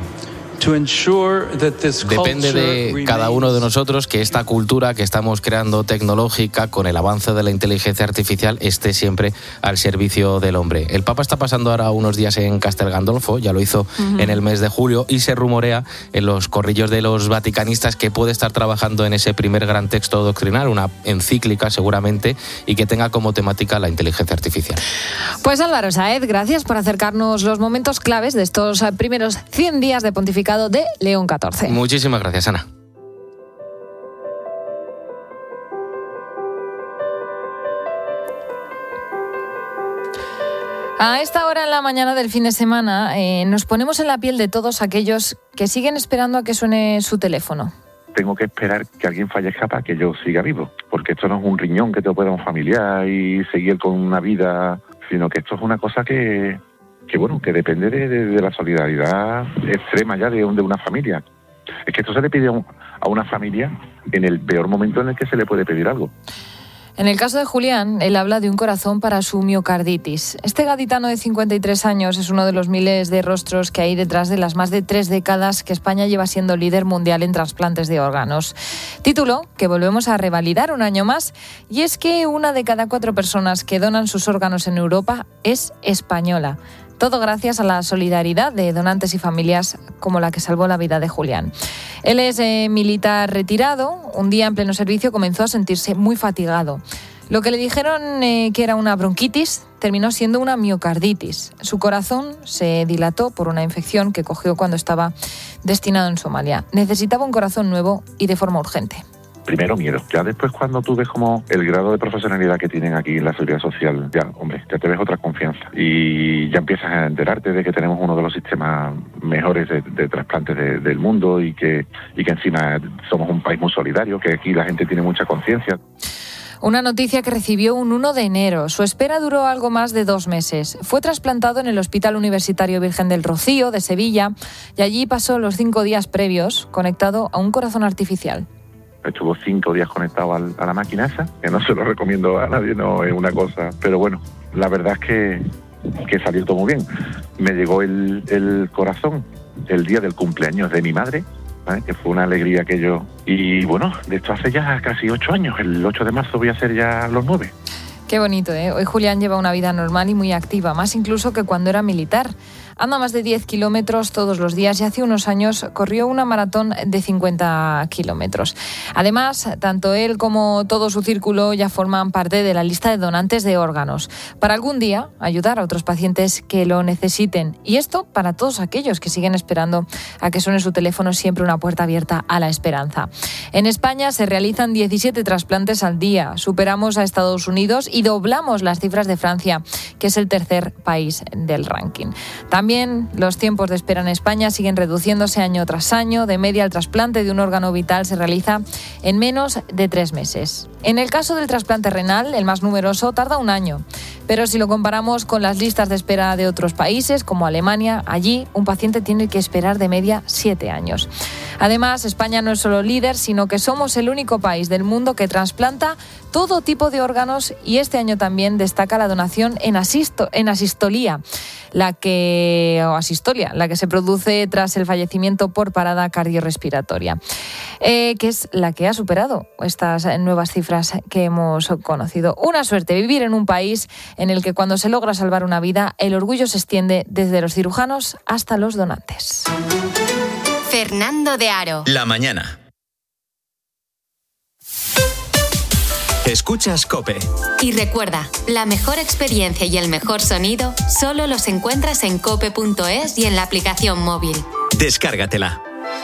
Depende de cada uno de nosotros que esta cultura que estamos creando tecnológica con el avance de la inteligencia artificial esté siempre al servicio del hombre. El Papa está pasando ahora unos días en Castel Gandolfo, ya lo hizo uh-huh. en el mes de julio, y se rumorea en los corrillos de los vaticanistas que puede estar trabajando en ese primer gran texto doctrinal, una encíclica seguramente, y que tenga como temática la inteligencia artificial. Pues Álvaro Sáez, gracias por acercarnos los momentos claves de estos primeros cien días de pontificado de León catorce. Muchísimas gracias, Ana. A esta hora en la mañana del fin de semana eh, nos ponemos en la piel de todos aquellos que siguen esperando a que suene su teléfono. Tengo que esperar que alguien fallezca para que yo siga vivo, porque esto no es un riñón que te pueda un familiar y seguir con una vida, sino que esto es una cosa que... que bueno, que depende de, de, de la solidaridad extrema ya de, de una familia. Es que esto se le pide a, un, a una familia en el peor momento en el que se le puede pedir algo. En el caso de Julián, él habla de un corazón para su miocarditis. Este gaditano de cincuenta y tres años es uno de los miles de rostros que hay detrás de las más de tres décadas que España lleva siendo líder mundial en trasplantes de órganos. Título que volvemos a revalidar un año más, y es que una de cada cuatro personas que donan sus órganos en Europa es española. Todo gracias a la solidaridad de donantes y familias como la que salvó la vida de Julián. Él es eh, militar retirado. Un día en pleno servicio comenzó a sentirse muy fatigado. Lo que le dijeron eh, que era una bronquitis terminó siendo una miocarditis. Su corazón se dilató por una infección que cogió cuando estaba destinado en Somalia. Necesitaba un corazón nuevo y de forma urgente. Primero miedo, ya después cuando tú ves como el grado de profesionalidad que tienen aquí en la Seguridad Social, ya, hombre, ya te ves otra confianza y ya empiezas a enterarte de que tenemos uno de los sistemas mejores de, de trasplantes de, del mundo y que, y que encima somos un país muy solidario, que aquí la gente tiene mucha conciencia. Una noticia que recibió un uno de enero. Su espera duró algo más de dos meses. Fue trasplantado en el Hospital Universitario Virgen del Rocío de Sevilla y allí pasó los cinco días previos conectado a un corazón artificial. Estuvo cinco días conectado al, a la máquina esa, que no se lo recomiendo a nadie, no es una cosa. Pero bueno, la verdad es que, que salió todo muy bien. Me llegó el, el corazón el día del cumpleaños de mi madre, ¿vale? Que fue una alegría aquello. Y bueno, de esto hace ya casi ocho años. El ocho de marzo voy a hacer ya los nueve. Qué bonito, ¿eh? Hoy Julián lleva una vida normal y muy activa, más incluso que cuando era militar. Anda más de diez kilómetros todos los días y hace unos años corrió una maratón de cincuenta kilómetros. Además, tanto él como todo su círculo ya forman parte de la lista de donantes de órganos, para algún día ayudar a otros pacientes que lo necesiten. Y esto para todos aquellos que siguen esperando a que suene su teléfono, siempre una puerta abierta a la esperanza. En España se realizan diecisiete trasplantes al día, superamos a Estados Unidos y doblamos las cifras de Francia, que es el tercer país del ranking. También También los tiempos de espera en España siguen reduciéndose año tras año. De media, el trasplante de un órgano vital se realiza en menos de tres meses. En el caso del trasplante renal, el más numeroso, tarda un año. Pero si lo comparamos con las listas de espera de otros países, como Alemania, allí un paciente tiene que esperar de media siete años. Además, España no es solo líder, sino que somos el único país del mundo que trasplanta todo tipo de órganos, y este año también destaca la donación en, asisto, en asistolía, la que, o asistolia, la que se produce tras el fallecimiento por parada cardiorrespiratoria, eh, que es la que ha superado estas nuevas cifras que hemos conocido. Una suerte vivir en un país en el que cuando se logra salvar una vida, el orgullo se extiende desde los cirujanos hasta los donantes. Fernando de Aro. La mañana. Escuchas COPE. Y recuerda, la mejor experiencia y el mejor sonido solo los encuentras en cope punto es y en la aplicación móvil. Descárgatela.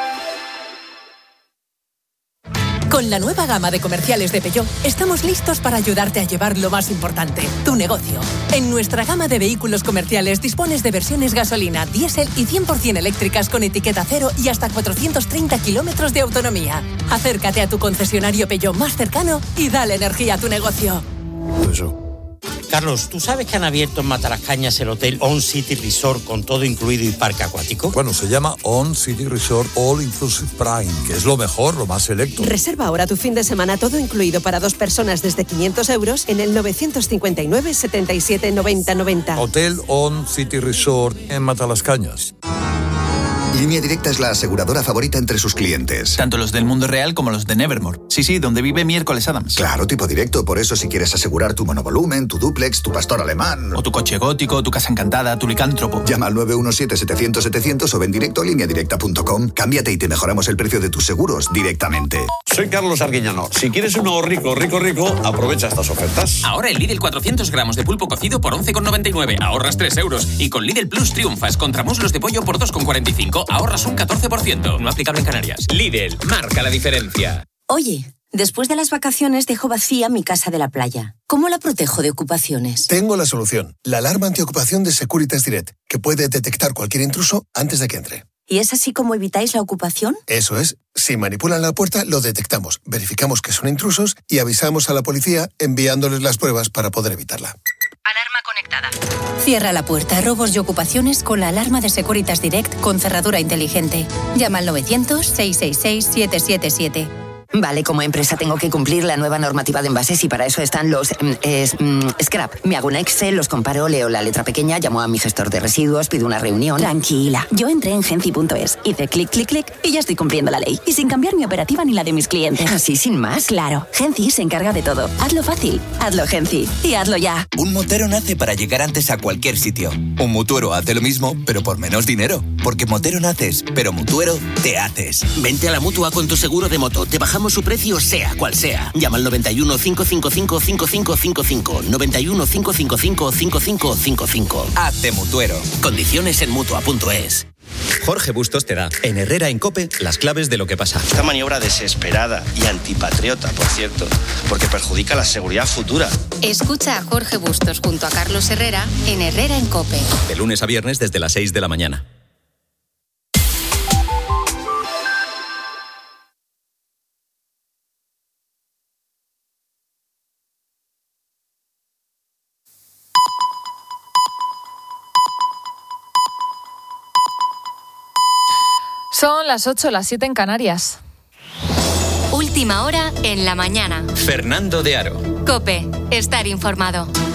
Con la nueva gama de comerciales de Peugeot, estamos listos para ayudarte a llevar lo más importante, tu negocio. En nuestra gama de vehículos comerciales dispones de versiones gasolina, diésel y cien por ciento eléctricas con etiqueta cero y hasta cuatrocientos treinta kilómetros de autonomía. Acércate a tu concesionario Peugeot más cercano y dale energía a tu negocio. Eso. Carlos, ¿tú sabes que han abierto en Matalascañas el hotel On City Resort con todo incluido y parque acuático? Bueno, se llama On City Resort All Inclusive Prime, que es lo mejor, lo más selecto. Reserva ahora tu fin de semana todo incluido para dos personas desde quinientos euros en el nueve cinco nueve, setenta y siete, noventa, noventa. Hotel On City Resort en Matalascañas. Línea Directa es la aseguradora favorita entre sus clientes. Tanto los del mundo real como los de Nevermore. Sí, sí, donde vive Miércoles Adams. Claro, tipo directo. Por eso si quieres asegurar tu monovolumen, tu dúplex, tu pastor alemán... O tu coche gótico, tu casa encantada, tu licántropo. Llama al nueve uno siete, setecientos, setecientos o ven directo a línea directa punto com. Cámbiate y te mejoramos el precio de tus seguros directamente. Soy Carlos Arguiñano. Si quieres un nuevo rico, rico, rico, aprovecha estas ofertas. Ahora en Lidl cuatrocientos gramos de pulpo cocido por once con noventa y nueve. Ahorras tres euros. Y con Lidl Plus triunfas contra muslos de pollo por dos con cuarenta y cinco. Ahorras un catorce por ciento. No aplicable en Canarias. Lidl, marca la diferencia. Oye, después de las vacaciones dejo vacía mi casa de la playa. ¿Cómo la protejo de ocupaciones? Tengo la solución. La alarma antiocupación de Securitas Direct, que puede detectar cualquier intruso antes de que entre. ¿Y es así como evitáis la ocupación? Eso es. Si manipulan la puerta, lo detectamos, verificamos que son intrusos y avisamos a la policía enviándoles las pruebas para poder evitarla. Alarma conectada. conectada. Cierra la puerta a robos y ocupaciones con la alarma de Securitas Direct con cerradura inteligente. Llama al novecientos, seiscientos sesenta y seis, siete siete siete. Vale, como empresa tengo que cumplir la nueva normativa de envases y para eso están los mm, es, mm, scrap. Me hago un Excel, los comparo, leo la letra pequeña, llamo a mi gestor de residuos, pido una reunión. Tranquila, yo entré en genci punto es, hice clic, clic, clic y ya estoy cumpliendo la ley. Y sin cambiar mi operativa ni la de mis clientes. ¿Así sin más? Claro, Genci se encarga de todo. Hazlo fácil, hazlo Genci y hazlo ya. Un motero nace para llegar antes a cualquier sitio. Un mutuero hace lo mismo, pero por menos dinero. Porque motero naces, pero mutuero te haces. Vente a la Mutua con tu seguro de moto. Te bajamos su precio, sea cual sea. Llama al noventa y uno, cinco cinco cinco, cinco cinco cinco cinco. noventa y uno, cinco cinco cinco, cinco cinco cinco cinco. Hazte mutuero. Condiciones en Mutua punto es. Jorge Bustos te da, en Herrera en COPE, las claves de lo que pasa. Esta maniobra desesperada y antipatriota, por cierto, porque perjudica la seguridad futura. Escucha a Jorge Bustos junto a Carlos Herrera en Herrera en COPE. De lunes a viernes desde las seis de la mañana. Son las ocho, las siete en Canarias. Última hora en la mañana. Fernando de Aro. COPE, estar informado.